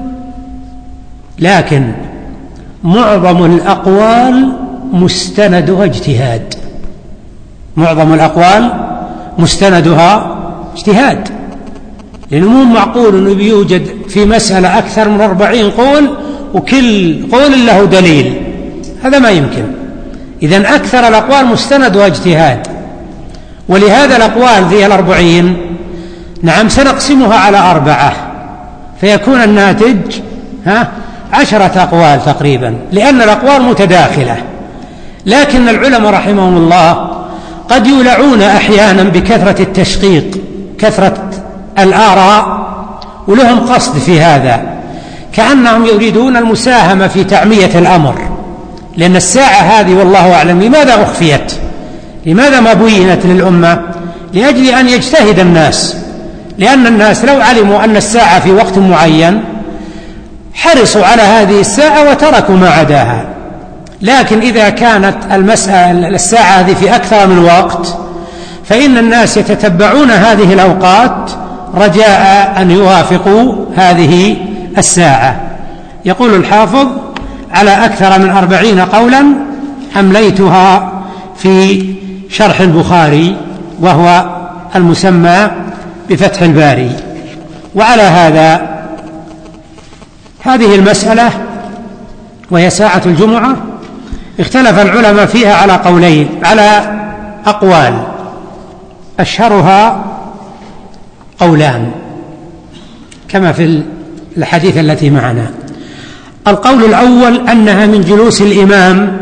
لكن معظم الأقوال مستندها اجتهاد، معظم الأقوال مستندها اجتهاد، لأنه مو معقول أنه يوجد في مسألة أكثر من أربعين قول وكل قول له دليل، هذا ما يمكن. إذن أكثر الأقوال مستندها اجتهاد، ولهذا الأقوال ذي الأربعين نعم سنقسمها على أربعة، فيكون الناتج ها عشرة أقوال تقريبا، لأن الأقوال متداخلة. لكن العلماء رحمهم الله قد يولعون أحيانا بكثرة التشقيق، كثرة الآراء، ولهم قصد في هذا، كأنهم يريدون المساهمة في تعمية الأمر، لأن الساعة هذه والله أعلم لماذا أخفيت، لماذا ما بينت للأمة؟ لأجل أن يجتهد الناس، لأن الناس لو علموا أن الساعة في وقت معين حرصوا على هذه الساعة وتركوا ما عداها. لكن إذا كانت المسألة الساعة هذه في أكثر من وقت فإن الناس يتتبعون هذه الأوقات رجاء أن يوافقوا هذه الساعة. يقول الحافظ: على أكثر من أربعين قولا أمليتها في شرح البخاري، وهو المسمى بفتح الباري. وعلى هذا هذه المسألة وهي ساعة الجمعة اختلف العلماء فيها على قولين، على أقوال، أشهرها قولان كما في الحديث التي معنا. القول الأول أنها من جلوس الإمام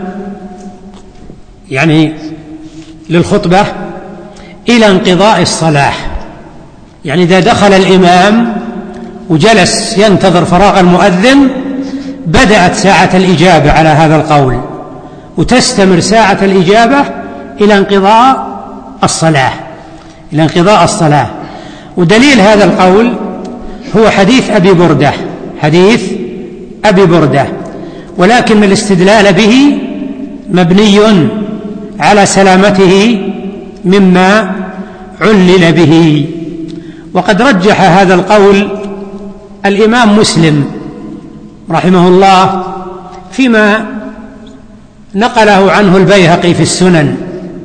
يعني للخطبة إلى انقضاء الصلاة، يعني إذا دخل الإمام وجلس ينتظر فراغ المؤذن بدأت ساعة الإجابة على هذا القول، وتستمر ساعة الإجابة إلى انقضاء الصلاة، إلى انقضاء الصلاة. ودليل هذا القول هو حديث أبي بردة، حديث أبي بردة، ولكن الاستدلال به مبني على سلامته مما علل به. وقد رجح هذا القول الإمام مسلم رحمه الله فيما نقله عنه البيهقي في السنن،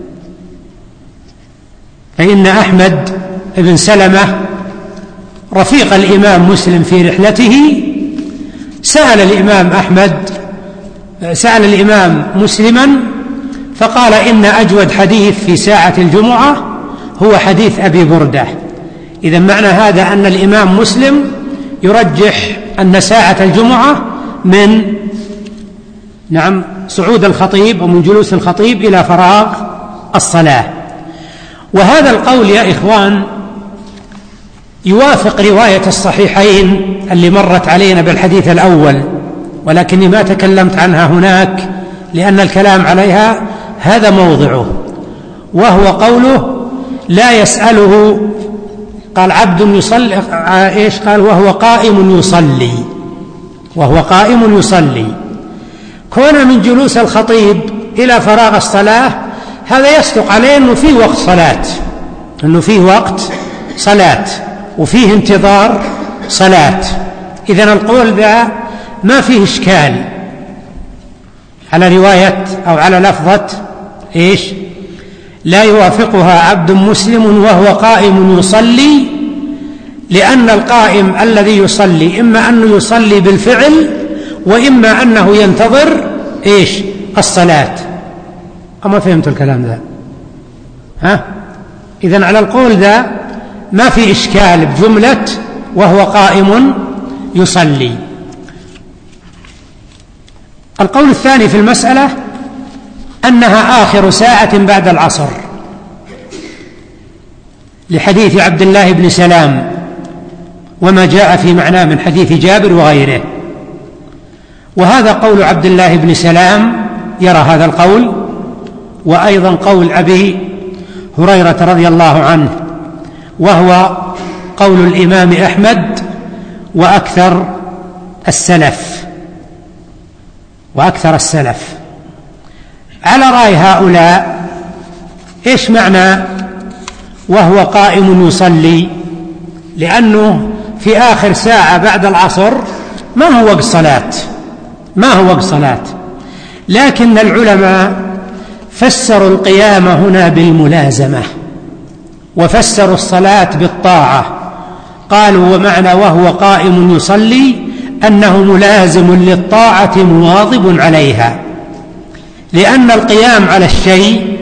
فإن أحمد بن سلمة رفيق الإمام مسلم في رحلته سأل الإمام أحمد سأل الإمام مسلما فقال: إن أجود حديث في ساعة الجمعة هو حديث أبي بردة. إذن معنى هذا أن الإمام مسلم يرجح أن ساعة الجمعة من نعم صعود الخطيب ومن جلوس الخطيب إلى فراغ الصلاة. وهذا القول يا إخوان يوافق رواية الصحيحين اللي مرت علينا بالحديث الأول، ولكني ما تكلمت عنها هناك لأن الكلام عليها هذا موضعه، وهو قوله: لا يسأله، قال عبد يصلي، إيش قال؟ وهو قائم يصلي، وهو قائم يصلي. كون من جلوس الخطيب إلى فراغ الصلاة هذا يصدق عليه أنه فيه وقت صلاة، أنه فيه وقت صلاة وفيه انتظار صلاة. إذن القول ذا ما فيه إشكال على رواية أو على لفظة إيش؟ لا يوافقها عبد مسلم وهو قائم يصلي، لأن القائم الذي يصلي إما أنه يصلي بالفعل وإما أنه ينتظر إيش؟ الصلاة. أما فهمت الكلام ذا؟ ها؟ إذن على القول ذا ما في إشكال بجملة وهو قائم يصلي. القول الثاني في المسألة أنها آخر ساعة بعد العصر، لحديث عبد الله بن سلام وما جاء في معناه من حديث جابر وغيره. وهذا قول عبد الله بن سلام، يرى هذا القول، وأيضا قول أبي هريرة رضي الله عنه، وهو قول الإمام أحمد وأكثر السلف وأكثر السلف على رأي هؤلاء. إيش معنى وهو قائم يصلي؟ لأنه في آخر ساعة بعد العصر ما هو وقت صلاة، ما هو وقت صلاة، لكن العلماء فسروا القيام هنا بالملازمة، وفسروا الصلاة بالطاعة. قالوا ومعنى وهو قائم يصلي أنه ملازم للطاعة مواظب عليها، لأن القيام على الشيء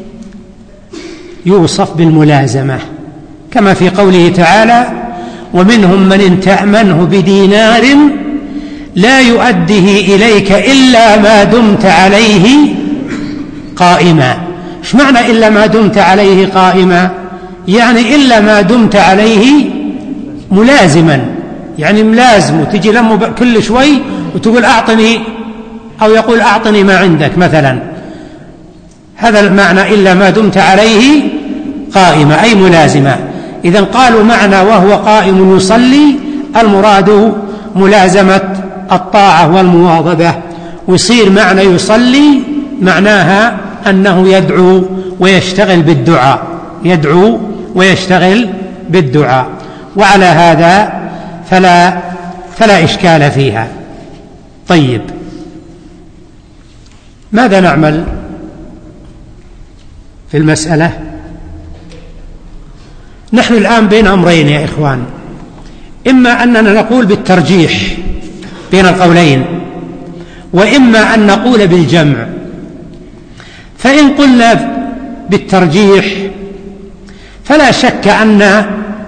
يوصف بالملازمة، كما في قوله تعالى: ومنهم من إن تأمنه بدينار لا يؤديه إليك إلا ما دمت عليه قائما. ايش معنى إلا ما دمت عليه قائما؟ يعني إلا ما دمت عليه ملازما، يعني ملازم، وتجي لمه كل شوي وتقول أعطني، أو يقول أعطني ما عندك مثلا. هذا المعنى إلا ما دمت عليه قائما، أي ملازما. إذن قالوا معنى وهو قائم يصلي المراد ملازمة الطاعة والمواظبة، ويصير معنى يصلي معناها أنه يدعو ويشتغل بالدعاء، يدعو ويشتغل بالدعاء. وعلى هذا فلا, فلا إشكال فيها. طيب، ماذا نعمل في المسألة؟ نحن الآن بين أمرين يا إخوان، إما أننا نقول بالترجيح بين القولين، وإما أن نقول بالجمع. فإن قلنا بالترجيح فلا شك أن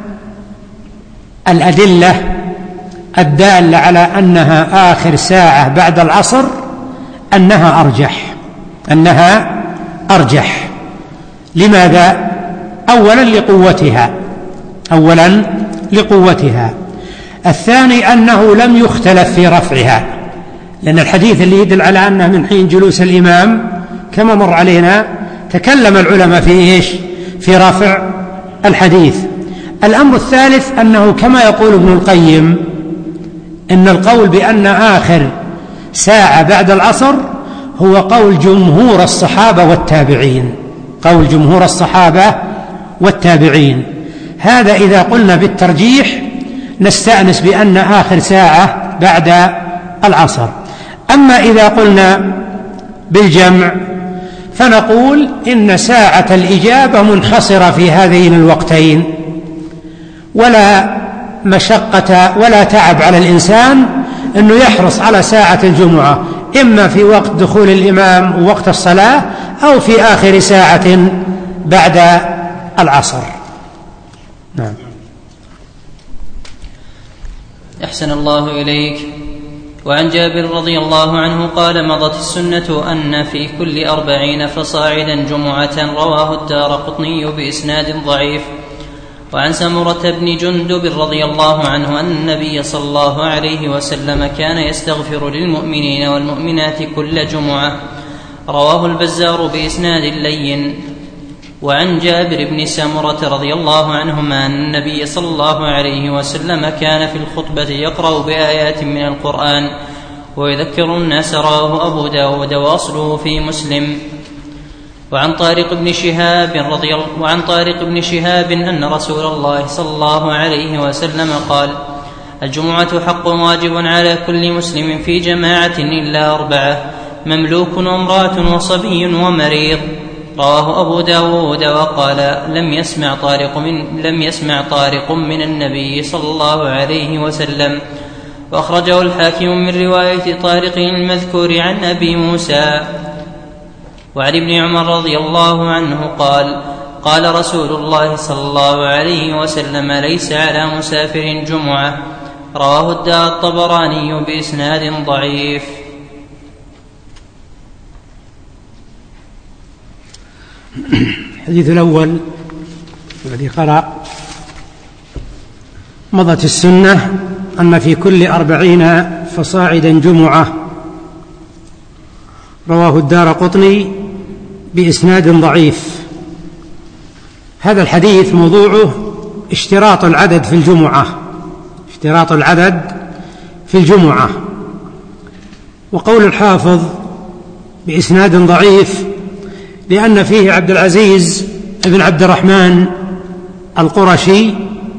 الأدلة الدالة على أنها آخر ساعة بعد العصر أنها أرجح، أنها أرجح. لماذا؟ أولا لقوتها، أولا لقوتها. الثاني أنه لم يختلف في رفعها، لأن الحديث اللي يدل على أنه من حين جلوس الإمام كما مر علينا تكلم العلماء في إيش؟ في رفع الحديث. الأمر الثالث أنه كما يقول ابن القيم إن القول بأن آخر ساعة بعد العصر هو قول جمهور الصحابة والتابعين، قول جمهور الصحابة والتابعين. هذا إذا قلنا بالترجيح نستأنس بأن آخر ساعة بعد العصر. أما إذا قلنا بالجمع فنقول إن ساعة الإجابة منحصرة في هذين الوقتين، ولا مشقة ولا تعب على الإنسان أنه يحرص على ساعة الجمعة، إما في وقت دخول الإمام ووقت الصلاة أو في آخر ساعة بعد العصر. نعم. أحسن الله إليك. وعن جابر رضي الله عنه قال: مضت السنة أن في كل أربعين فصاعدا جمعة، رواه الدارقطني بإسناد ضعيف. وعن سمرة بن جندب رضي الله عنه أن النبي صلى الله عليه وسلم كان يستغفر للمؤمنين والمؤمنات كل جمعة، رواه البزار بإسناد لين. وعن جابر بن سمرة رضي الله عنهما أن النبي صلى الله عليه وسلم كان في الخطبة يقرأ بآيات من القرآن ويذكر الناس، رواه أبو داود وأصله في مسلم. وعن طارق بن شهاب رضي الله وعن طارق بن شهاب أن رسول الله صلى الله عليه وسلم قال: الجمعة حق واجب على كل مسلم في جماعة إلا أربعة: مملوك وامرأة وصبي ومريض، رواه أبو داود. وقال: لم يسمع طارق من لم يسمع طارق من النبي صلى الله عليه وسلم. وأخرجه الحاكم من رواية طارق المذكور عن أبي موسى. وعن ابن عمر رضي الله عنه قال: قال رسول الله صلى الله عليه وسلم: ليس على مسافر جمعة، رواه الطبراني بإسناد ضعيف. الحديث الأول الذي قرأ: مضت السنة أن في كل أربعين فصاعدا جمعة، رواه الدارقطني بإسناد ضعيف. هذا الحديث موضوعه اشتراط العدد في الجمعة، اشتراط العدد في الجمعة. وقول الحافظ بإسناد ضعيف لأن فيه عبد العزيز بن عبد الرحمن القرشي،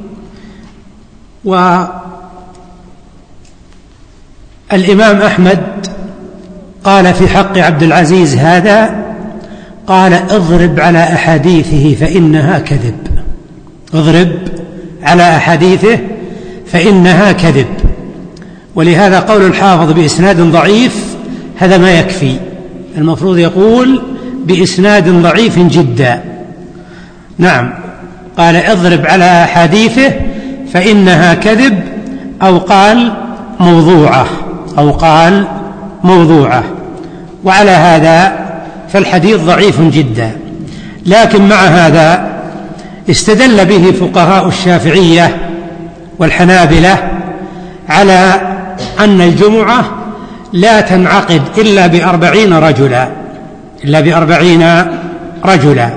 والإمام أحمد قال في حق عبد العزيز هذا، قال اضرب على أحاديثه فإنها كذب، اضرب على أحاديثه فإنها كذب. ولهذا قول الحافظ بإسناد ضعيف هذا ما يكفي، المفروض يقول بإسناد ضعيف جدا. نعم، قال اضرب على أحاديثه فإنها كذب، أو قال موضوعة، أو قال موضوعة. وعلى هذا فالحديث ضعيف جدا. لكن مع هذا استدل به فقهاء الشافعية والحنابلة على أن الجمعة لا تنعقد إلا بأربعين رجلا، إلا بأربعين رجلا.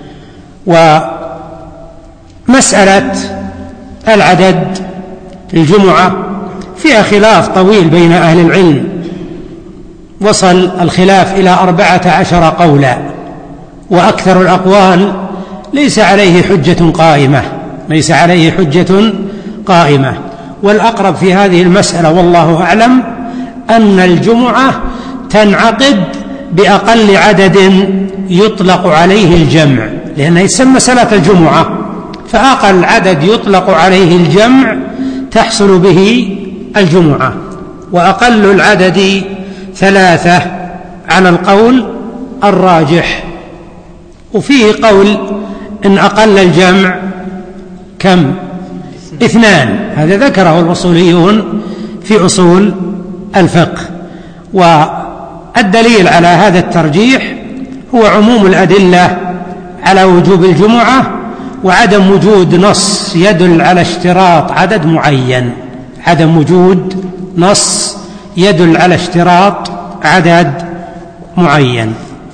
ومسألة العدد الجمعة فيها خلاف طويل بين أهل العلم، وصل الخلاف إلى أربعة عشر قولا، وأكثر الأقوال ليس عليه حجة قائمة، ليس عليه حجة قائمة. والأقرب في هذه المسألة والله أعلم أن الجمعة تنعقد بأقل عدد يطلق عليه الجمع، لأنه يسمى صلاة الجمعة، فأقل عدد يطلق عليه الجمع تحصل به الجمعة، وأقل العدد ثلاثة على القول الراجح. وفيه قول إن أقل الجمع كم؟ اثنان، هذا ذكره الأصوليون في أصول الفقه. والدليل على هذا الترجيح هو عموم الأدلة على وجوب الجمعة، وعدم وجود نص يدل على اشتراط عدد معين، عدم وجود نص يدل على اشتراط عدد معين.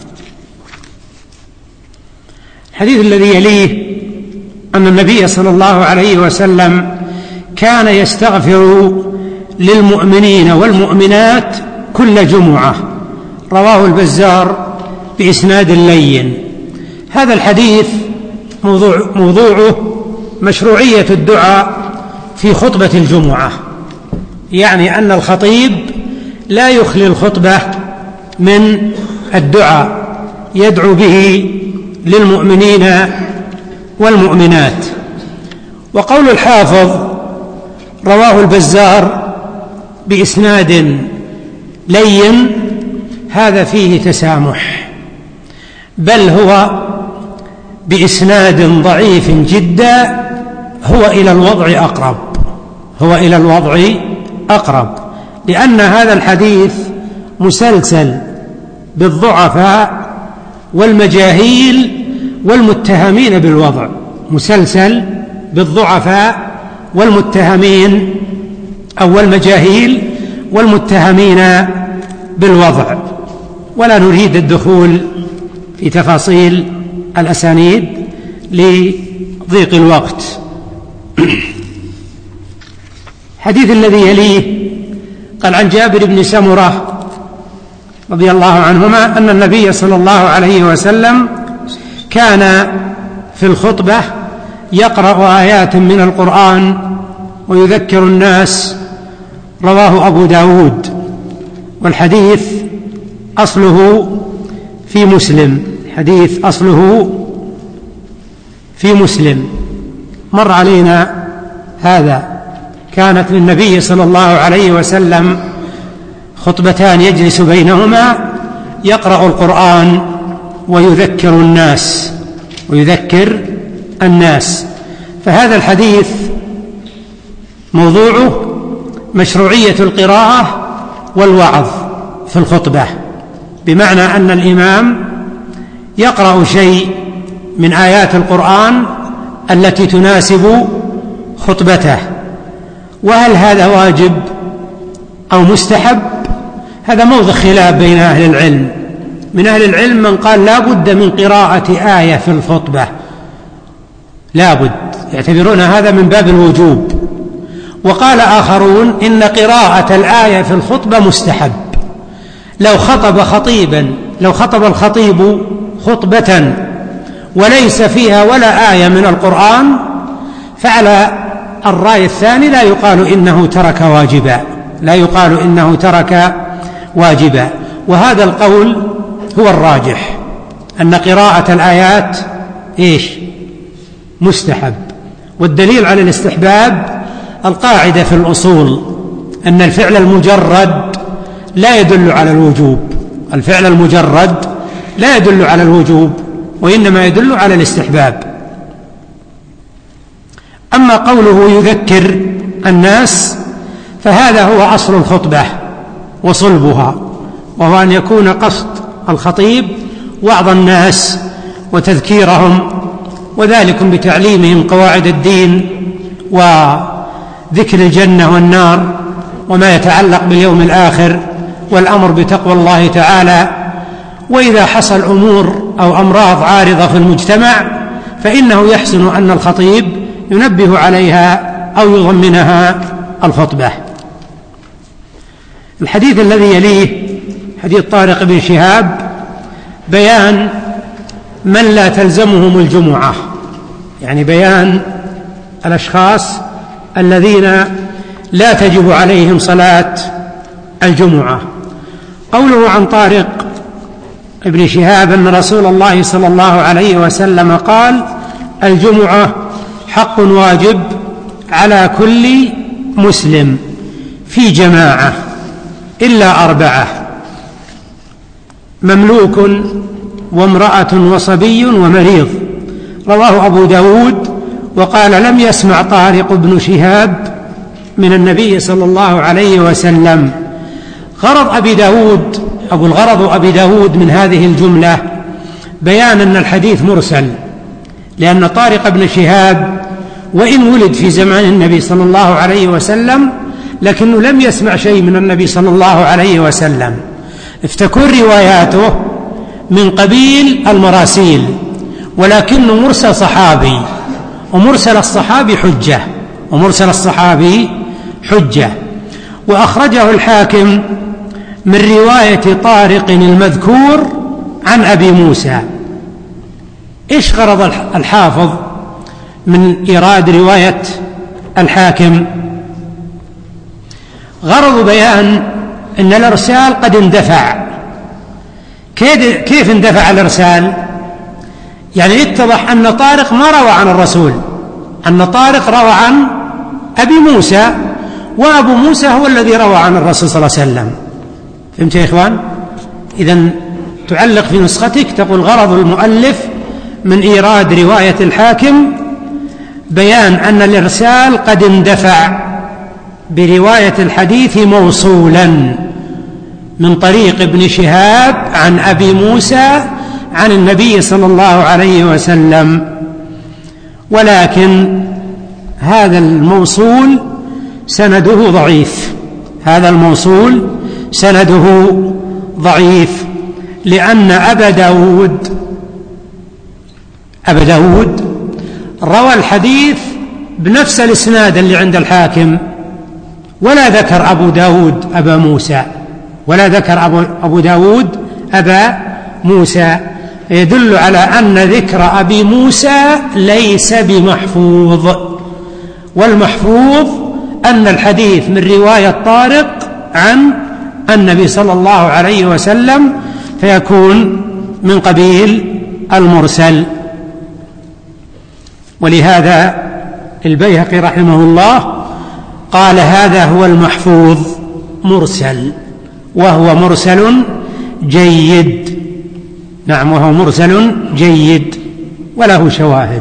الحديث الذي يليه أن النبي صلى الله عليه وسلم كان يستغفر للمؤمنين والمؤمنات كل جمعة، رواه البزار بإسناد لين. هذا الحديث موضوع موضوعه مشروعية الدعاء في خطبة الجمعة، يعني أن الخطيب لا يخلي الخطبة من الدعاء يدعو به للمؤمنين والمؤمنات. وقول الحافظ رواه البزار بإسناد لين هذا فيه تسامح، بل هو بإسناد ضعيف جدا، هو إلى الوضع أقرب، هو إلى الوضع أقرب، لأن هذا الحديث مسلسل بالضعفاء والمجاهيل والمتهمين بالوضع، مسلسل بالضعفاء والمتهمين أو المجاهيل والمتهمين بالوضع. ولا نريد الدخول في تفاصيل الأسانيد لضيق الوقت. حديث الذي يليه قال عن جابر بن سمرة رضي الله عنهما أن النبي صلى الله عليه وسلم كان في الخطبة يقرأ آيات من القرآن ويذكر الناس، رواه أبو داود. والحديث أصله في مسلم، حديث أصله في مسلم، مر علينا هذا. كانت للنبي صلى الله عليه وسلم خطبتان يجلس بينهما يقرأ القرآن ويذكر الناس ويذكر الناس. فهذا الحديث موضوعه مشروعية القراءة والوعظ في الخطبة، بمعنى أن الإمام يقرأ شيء من آيات القرآن التي تناسب خطبته. وهل هذا واجب أو مستحب؟ هذا موضع خلاف بين أهل العلم، من أهل العلم من قال لا بد من قراءة آية في الخطبة، لا بد، يعتبرون هذا من باب الوجوب. وقال آخرون إن قراءة الآية في الخطبة مستحب، لو خطب خطيبا لو خطب الخطيب خطبة وليس فيها ولا آية من القرآن فعلى الرأي الثاني لا يقال إنه ترك واجبا، لا يقال إنه ترك واجبا. وهذا القول هو الراجح، أن قراءة الآيات إيش؟ مستحب. والدليل على الاستحباب القاعدة في الأصول أن الفعل المجرد لا يدل على الوجوب، الفعل المجرد لا يدل على الوجوب وإنما يدل على الاستحباب. أما قوله يذكر الناس فهذا هو أصل الخطبة وصلبها، وهو أن يكون قصد الخطيب وعظ الناس وتذكيرهم، وذلك بتعليمهم قواعد الدين وذكر الجنة والنار وما يتعلق باليوم الآخر والأمر بتقوى الله تعالى. وإذا حصل أمور أو أمراض عارضة في المجتمع فإنه يحسن أن الخطيب ينبه عليها أو يضمنها الخطبة. الحديث الذي يليه حديث طارق بن شهاب بيان من لا تلزمهم الجمعة، يعني بيان الأشخاص الذين لا تجب عليهم صلاة الجمعة. قوله عن طارق ابن شهاب أن رسول الله صلى الله عليه وسلم قال: الجمعة حق واجب على كل مسلم في جماعة إلا أربعة: مملوك وامرأة وصبي ومريض. رواه أبو داود وقال لم يسمع طارق بن شهاب من النبي صلى الله عليه وسلم. غرض أبي داود أو الغرض أبي داود من هذه الجملة بيان أن الحديث مرسل، لأن طارق بن شهاب وإن ولد في زمان النبي صلى الله عليه وسلم لكنه لم يسمع شيء من النبي صلى الله عليه وسلم، افتكر رواياته من قبيل المراسيل، ولكنه مرسل صحابي، ومرسل الصحابي حجة ومرسل الصحابي حجة. وأخرجه الحاكم من رواية طارق المذكور عن أبي موسى. إيش غرض الحافظ من إيراد رواية الحاكم؟ غرض بيان أن الإرسال قد اندفع. كيف اندفع الإرسال؟ يعني اتضح أن طارق ما روى عن الرسول، أن طارق روى عن أبي موسى، وأبو موسى هو الذي روى عن الرسول صلى الله عليه وسلم. فهمت يا إخوان؟ إذن تعلق في نسختك تقول: غرض المؤلف من إيراد رواية الحاكم بيان أن الإرسال قد اندفع برواية الحديث موصولا من طريق ابن شهاب عن أبي موسى عن النبي صلى الله عليه وسلم، ولكن هذا الموصول سنده ضعيف، هذا الموصول سنده ضعيف لأن أبا داود أبا داود روى الحديث بنفس الإسناد اللي عند الحاكم، ولا ذكر أبو داود أبا موسى، ولا ذكر أبو, أبو داود أبا موسى، يدل على أن ذكر أبي موسى ليس بمحفوظ. والمحفوظ أن الحديث من رواية طارق عن النبي صلى الله عليه وسلم، فيكون من قبيل المرسل. ولهذا البيهقي رحمه الله قال: هذا هو المحفوظ مرسل، وهو مرسل جيد. نعم، وهو مرسل جيد وله شواهد.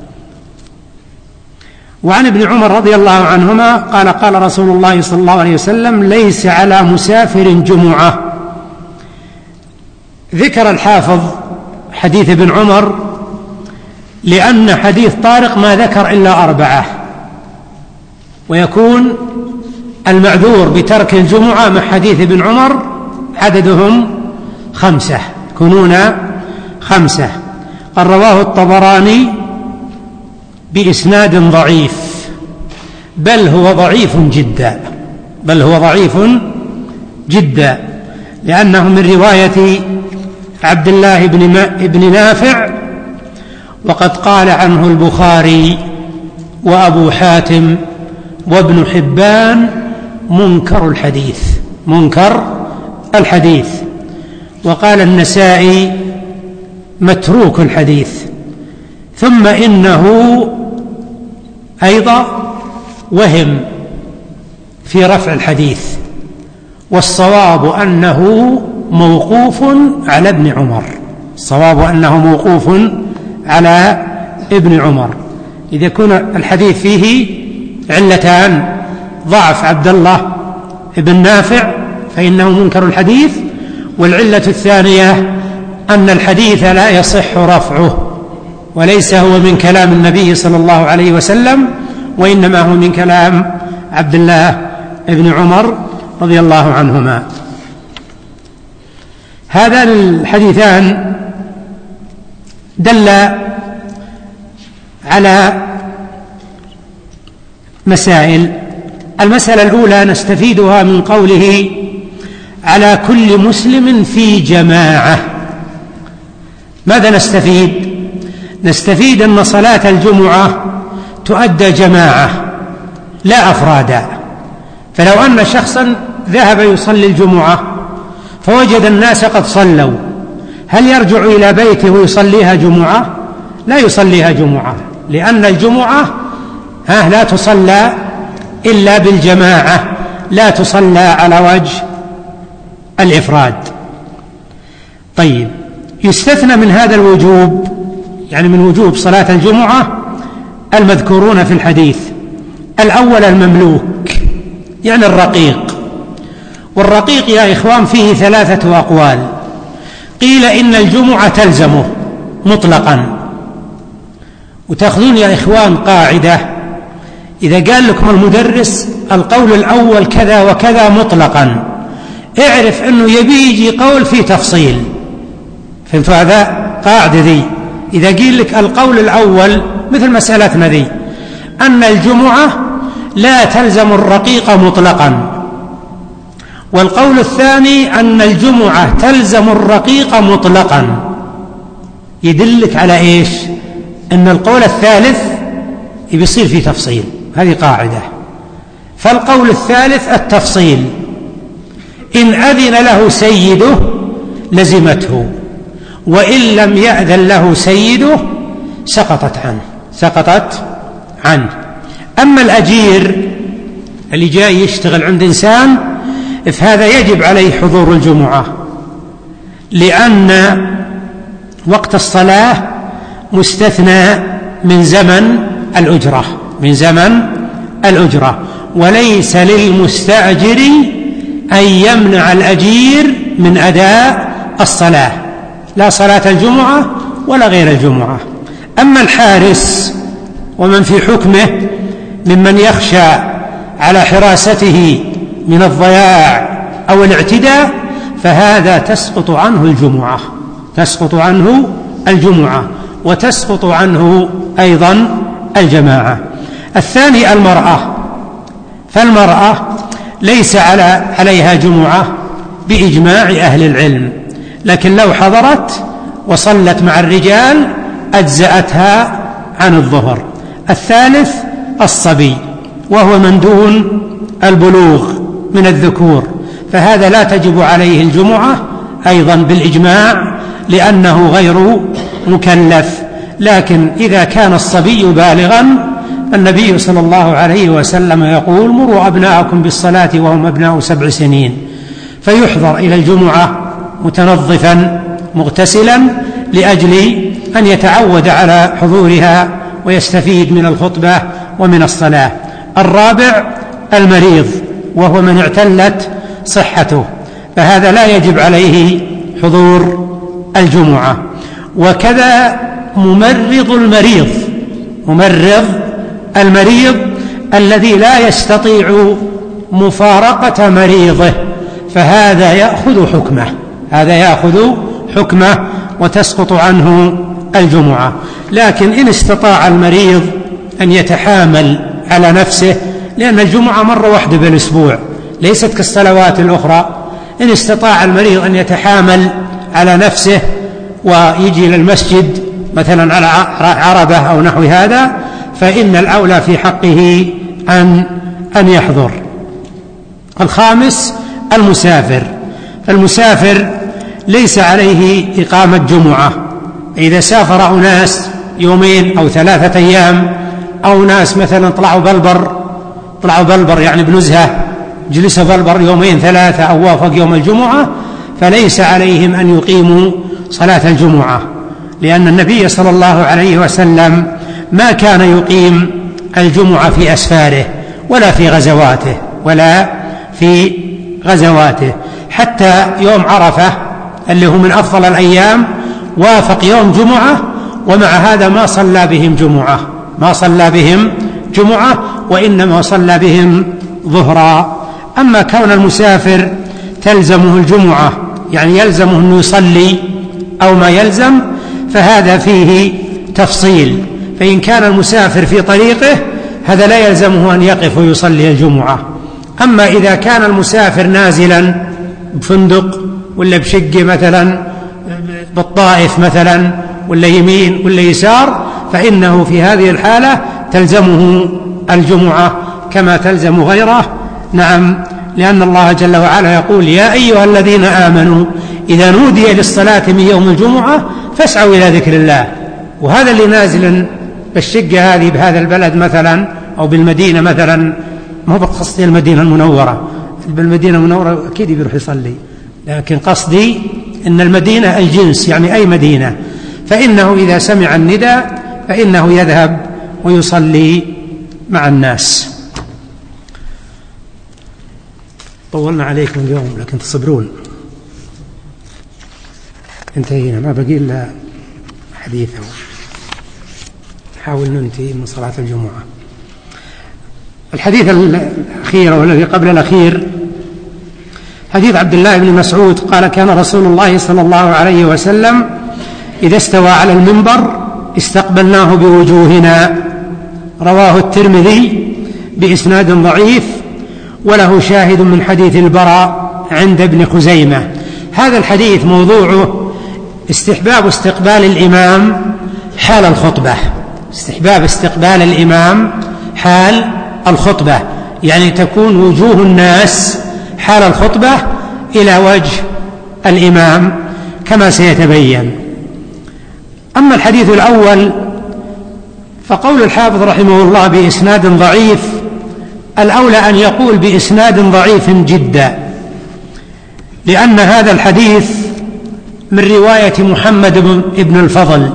وعن ابن عمر رضي الله عنهما قال: قال رسول الله صلى الله عليه وسلم: ليس على مسافر جمعة. ذكر الحافظ حديث ابن عمر لأن حديث طارق ما ذكر إلا أربعة، ويكون المعذور بترك الجمعة مع حديث ابن عمر عددهم خمسة، يكونون خمسة. قال رواه الطبراني بإسناد ضعيف، بل هو ضعيف جدا، بل هو ضعيف جدا، لأنه من رواية عبد الله بن نافع، وقد قال عنه البخاري وأبو حاتم وابن حبان منكر الحديث، منكر الحديث، وقال النسائي متروك الحديث. ثم إنه أيضا وهم في رفع الحديث، والصواب أنه موقوف على ابن عمر، الصواب أنه موقوف على ابن عمر. إذا يكون الحديث فيه علتان: ضعف عبد الله بن نافع فإنه منكر الحديث، والعلة الثانية أن الحديث لا يصح رفعه، وليس هو من كلام النبي صلى الله عليه وسلم، وإنما هو من كلام عبد الله بن عمر رضي الله عنهما. هذان الحديثان دل على مسائل. المسألة الأولى نستفيدها من قوله على كل مسلم في جماعة. ماذا نستفيد؟ نستفيد أن صلاة الجمعة تؤدى جماعة لا أفرادا. فلو أن شخصا ذهب يصلي الجمعة فوجد الناس قد صلوا، هل يرجع إلى بيته ويصليها جمعة؟ لا يصليها جمعة، لأن الجمعة ها لا تصلى إلا بالجماعة، لا تصلى على وجه الإفراد. طيب، يستثنى من هذا الوجوب، يعني من وجوب صلاة الجمعة، المذكورون في الحديث. الأول المملوك، يعني الرقيق. والرقيق يا إخوان فيه ثلاثة أقوال. قيل إن الجمعة تلزمه مطلقا. وتأخذون يا إخوان قاعدة: إذا قال لكم المدرس القول الأول كذا وكذا مطلقا، اعرف أنه يبي يجي قول فيه تفصيل. فهمتوا هذا؟ قاعدة ذي. إذا قيل لك القول الأول مثل مسألتنا ذي، أن الجمعة لا تلزم الرقيق مطلقا، والقول الثاني أن الجمعة تلزم الرقيق مطلقا، يدلك على إيش؟ أن القول الثالث يصير فيه تفصيل. هذه قاعدة. فالقول الثالث التفصيل: إن أذن له سيده لزمته، وإن لم يأذن له سيده سقطت عنه، سقطت عنه. أما الأجير اللي جاي يشتغل عند إنسان فهذا يجب عليه حضور الجمعة، لأن وقت الصلاة مستثنى من زمن الأجرة، من زمن الأجرة، وليس للمستأجر أن يمنع الأجير من أداء الصلاة، لا صلاة الجمعة ولا غير الجمعة. أما الحارس ومن في حكمه ممن يخشى على حراسته من الضياع أو الاعتداء، فهذا تسقط عنه الجمعة، تسقط عنه الجمعة، وتسقط عنه أيضا الجماعة. الثاني المرأة، فالمرأة ليس على عليها جمعة بإجماع أهل العلم، لكن لو حضرت وصلت مع الرجال أجزأتها عن الظهر. الثالث الصبي، وهو من دون البلوغ من الذكور، فهذا لا تجب عليه الجمعة أيضا بالإجماع، لأنه غير مكلف. لكن إذا كان الصبي بالغا، النبي صلى الله عليه وسلم يقول: مروا أبناءكم بالصلاة وهم أبناء سبع سنين، فيحضر إلى الجمعة متنظفا مغتسلا لأجل أن يتعود على حضورها ويستفيد من الخطبة ومن الصلاة. الرابع المريض، وهو من اعتلت صحته، فهذا لا يجب عليه حضور الجمعة. وكذا ممرض المريض، ممرض المريض الذي لا يستطيع مفارقة مريضه، فهذا يأخذ حكمه، هذا يأخذ حكمه وتسقط عنه الجمعة. لكن إن استطاع المريض أن يتحامل على نفسه، لأن الجمعة مرة واحدة بالأسبوع ليست كالصلوات الأخرى، إن استطاع المريض أن يتحامل على نفسه ويجي للمسجد مثلا على عربة أو نحو هذا، فإن الأولى في حقه أن أن يحضر. الخامس المسافر. فالمسافر ليس عليه إقامة جمعة. إذا سافر أناس يومين أو ثلاثة أيام، أو ناس مثلا طلعوا بلبر طلعوا بلبر يعني بنزهة، جلسوا بلبر يومين ثلاثة أو وافق يوم الجمعة، فليس عليهم أن يقيموا صلاة الجمعة، لأن النبي صلى الله عليه وسلم ما كان يقيم الجمعة في أسفاره ولا في غزواته ولا في غزواته حتى يوم عرفة اللي هو من أفضل الأيام وافق يوم جمعة، ومع هذا ما صلى بهم جمعة ما صلى بهم جمعة وإنما صلى بهم ظهرا. أما كون المسافر تلزمه الجمعة، يعني يلزمه أنه يصلي أو ما يلزم، فهذا فيه تفصيل. فإن كان المسافر في طريقه هذا لا يلزمه أن يقف ويصلي الجمعة. أما إذا كان المسافر نازلا بفندق ولا بشقة مثلا بالطائف مثلا ولا يمين ولا يسار، فإنه في هذه الحالة تلزمه الجمعة كما تلزم غيره. نعم، لأن الله جل وعلا يقول: يا أيها الذين آمنوا إذا نودي للصلاة من يوم الجمعة فاسعوا إلى ذكر الله. وهذا اللي نازل بالشقة هذه بهذا البلد مثلا أو بالمدينة مثلا، ما بقصدي المدينة المنورة، بالمدينة المنورة أكيد بيروح يصلي، لكن قصدي إن المدينة الجنس يعني أي مدينة، فإنه إذا سمع النداء فإنه يذهب ويصلي مع الناس. طولنا عليكم اليوم لكن تصبرون، انتهينا، ما بقي إلا حديث، نحاول ننتهي من صلاة الجمعة. الحديث الأخير والذي قبل الأخير حديث عبد الله بن مسعود قال: كان رسول الله صلى الله عليه وسلم إذا استوى على المنبر استقبلناه بوجوهنا. رواه الترمذي بإسناد ضعيف، وله شاهد من حديث البراء عند ابن خزيمة. هذا الحديث موضوعه استحباب استقبال الإمام حال الخطبة، استحباب استقبال الإمام حال الخطبة، يعني تكون وجوه الناس حال الخطبة إلى وجه الإمام كما سيتبين. أما الحديث الأول فقول الحافظ رحمه الله بإسناد ضعيف، الأولى أن يقول بإسناد ضعيف جدا، لأن هذا الحديث من رواية محمد بن الفضل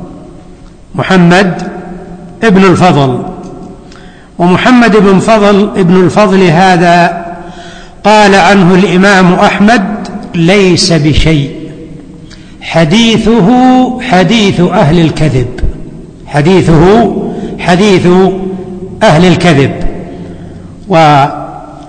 محمد ابن الفضل ومحمد بن فضل ابن الفضل هذا قال عنه الإمام أحمد: ليس بشيء، حديثه حديث أهل الكذب حديثه حديث أهل الكذب. وعلى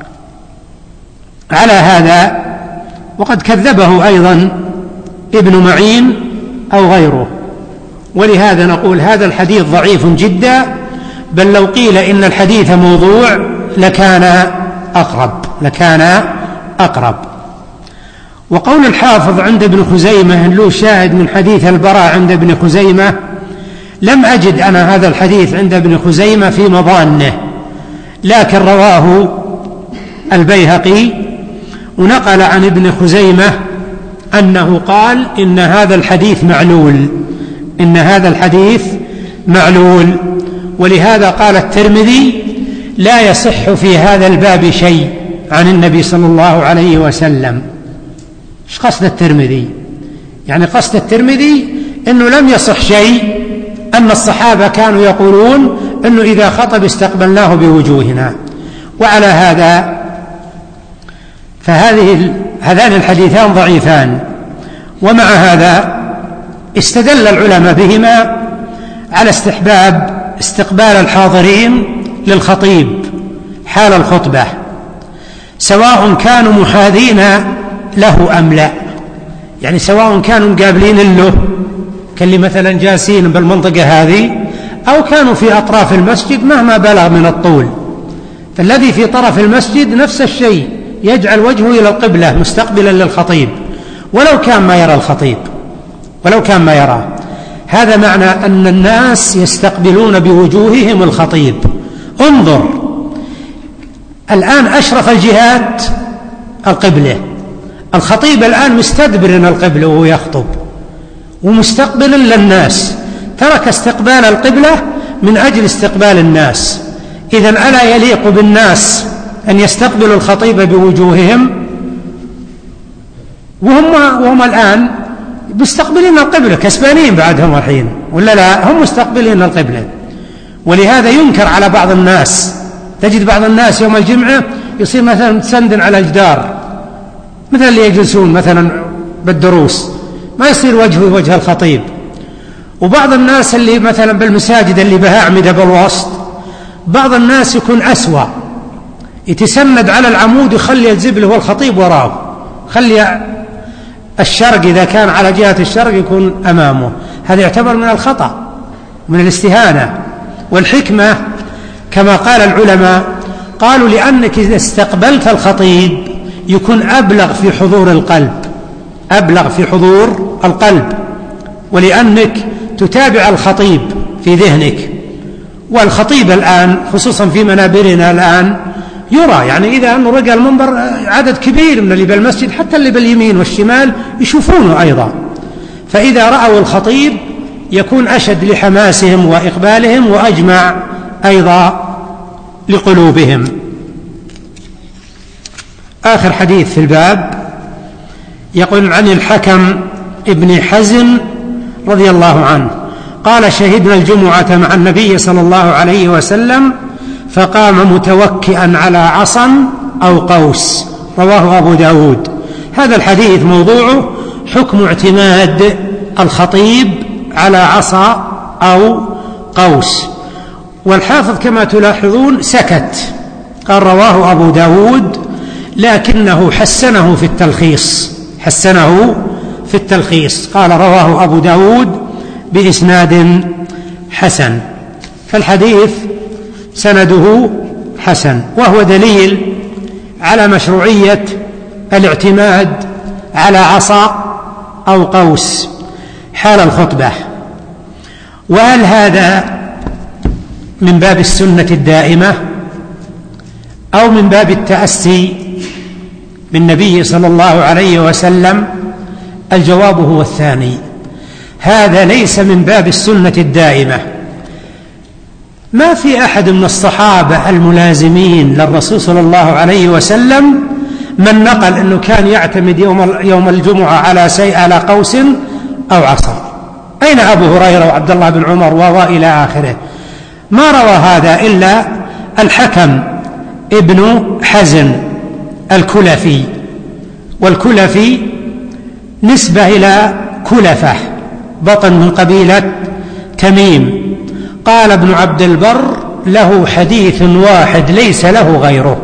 هذا وقد كذبه أيضا ابن معين أو غيره، ولهذا نقول هذا الحديث ضعيف جدا، بل لو قيل إن الحديث موضوع لكان أقرب لكان أقرب. وقول الحافظ عند ابن خزيمة له شاهد من حديث البراء عند ابن خزيمة، لم أجد أنا هذا الحديث عند ابن خزيمة في مظانه، لكن رواه البيهقي ونقل عن ابن خزيمة أنه قال إن هذا الحديث معلول إن هذا الحديث معلول ولهذا قال الترمذي: لا يصح في هذا الباب شيء عن النبي صلى الله عليه وسلم. ايش قصد الترمذي؟ يعني قصد الترمذي أنه لم يصح شيء، أن الصحابة كانوا يقولون أنه إذا خطب استقبلناه بوجوهنا. وعلى هذا فهذه هذان الحديثان ضعيفان. ومع هذا استدل العلماء بهما على استحباب استقبال الحاضرين للخطيب حال الخطبة، سواء كانوا محاذين له أم لا. يعني سواء كانوا مقابلين له كاللي مثلا جالسين بالمنطقة هذه أو كانوا في أطراف المسجد مهما بلغ من الطول. فالذي في طرف المسجد نفس الشيء يجعل وجهه إلى القبلة مستقبلا للخطيب ولو كان ما يرى الخطيب ولو كان ما يراه. هذا معنى أن الناس يستقبلون بوجوههم الخطيب. انظر الآن أشرف الجهات القبلة، الخطيب الآن مستدبر القبلة وهو يخطب ومستقبلا للناس، ترك استقبال القبلة من أجل استقبال الناس. إذن ألا يليق بالناس أن يستقبلوا الخطيب بوجوههم وهم, وهم الآن مستقبلين القبلة كسبانين بعدهم الحين ولا لا؟ هم مستقبلين القبلة. ولهذا ينكر على بعض الناس، تجد بعض الناس يوم الجمعة يصير مثلا متسند على الجدار مثلا اللي يجلسون مثلا بالدروس ما يصير وجهه وجه الخطيب. وبعض الناس اللي مثلا بالمساجد اللي بها أعمدة بالوسط بعض الناس يكون أسوأ، يتسند على العمود يخلي الزبل هو الخطيب وراه، خلي الشرق إذا كان على جهة الشرق يكون أمامه. هذا يعتبر من الخطأ من الاستهانة. والحكمة كما قال العلماء قالوا لأنك إذا استقبلت الخطيب يكون أبلغ في حضور القلب، أبلغ في حضور القلب، ولأنك تتابع الخطيب في ذهنك. والخطيب الآن خصوصا في منابرنا الآن يرى، يعني إذا أنه رجع المنبر عدد كبير من اللي بالمسجد حتى اللي باليمين والشمال يشوفونه أيضا، فإذا رأوا الخطيب يكون أشد لحماسهم وإقبالهم وأجمع أيضا لقلوبهم. آخر حديث في الباب يقول عن الحكم ابن حزم رضي الله عنه قال شهدنا الجمعة مع النبي صلى الله عليه وسلم فقام متوكئا على عصا أو قوس، رواه أبو داود. هذا الحديث موضوعه حكم اعتماد الخطيب على عصا أو قوس. والحافظ كما تلاحظون سكت، قال رواه أبو داود لكنه حسنه في التلخيص، حسنه في التلخيص قال رواه أبو داود بإسناد حسن. فالحديث سنده حسن، وهو دليل على مشروعية الاعتماد على عصا أو قوس حال الخطبة. وهل هذا من باب السنة الدائمة أو من باب التأسي بالنبي صلى الله عليه وسلم؟ الجواب هو الثاني، هذا ليس من باب السنة الدائمة. ما في أحد من الصحابة الملازمين للرسول صلى الله عليه وسلم من نقل أنه كان يعتمد يوم يوم الجمعة على سي على قوس أو عصا. أين أبو هريرة وعبد الله بن عمر وإلى آخره؟ ما روى هذا إلا الحكم ابن حزم الكلفي، والكلفي نسبة إلى كلفة بطن من قبيلة تميم. قال ابن عبد البر له حديث واحد ليس له غيره.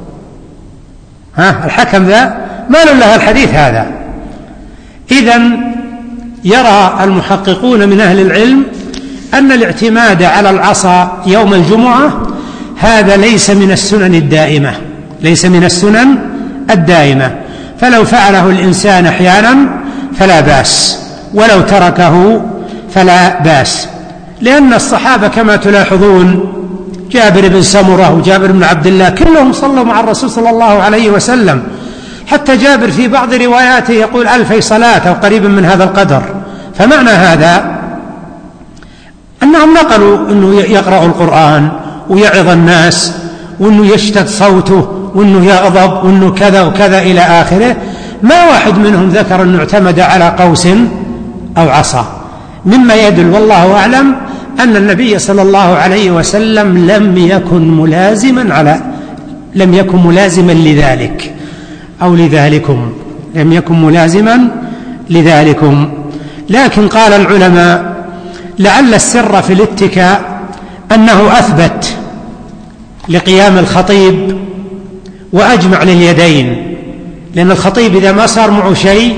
ها الحكم ذا ما له الحديث هذا. إذن يرى المحققون من أهل العلم أن الاعتماد على العصا يوم الجمعة هذا ليس من السنن الدائمة، ليس من السنن الدائمة، فلو فعله الإنسان أحيانا فلا بأس، ولو تركه فلا بأس. لأن الصحابة كما تلاحظون جابر بن سمرة وجابر بن عبد الله كلهم صلوا مع الرسول صلى الله عليه وسلم، حتى جابر في بعض رواياته يقول ألفي صلاة أو قريبا من هذا القدر. فمعنى هذا أنهم نقلوا أنه يقرأ القرآن ويعظ الناس وأنه يشتد صوته وأنه يغضب وأنه كذا وكذا إلى آخره. ما واحد منهم ذكر أنه اعتمد على قوس أو عصا، مما يدل والله أعلم أن النبي صلى الله عليه وسلم لم يكن ملازما على لم يكن ملازما لذلك أو لذلكم لم يكن ملازما لذلكم. لكن قال العلماء لعل السر في الاتكاء أنه أثبت لقيام الخطيب وأجمع لليدين، لأن الخطيب إذا ما صار معه شيء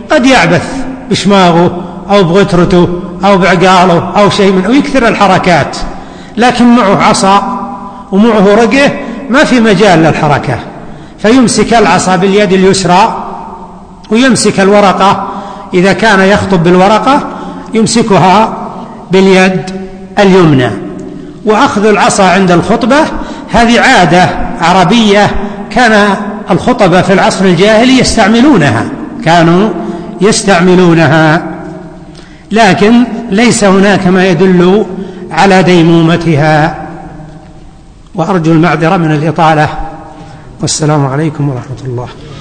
قد يعبث بشماغه أو بغترته أو بعقاله أو شيء من، ويكثر الحركات، لكن معه عصا ومعه رقه ما في مجال للحركة، فيمسك العصا باليد اليسرى ويمسك الورقة، إذا كان يخطب بالورقة يمسكها باليد اليمنى. وأخذ العصا عند الخطبة هذه عادة عربية كان الخطبة في العصر الجاهلي يستعملونها، كانوا يستعملونها، لكن ليس هناك ما يدل على ديمومتها. وأرجو المعذرة من الإطالة، والسلام عليكم ورحمة الله.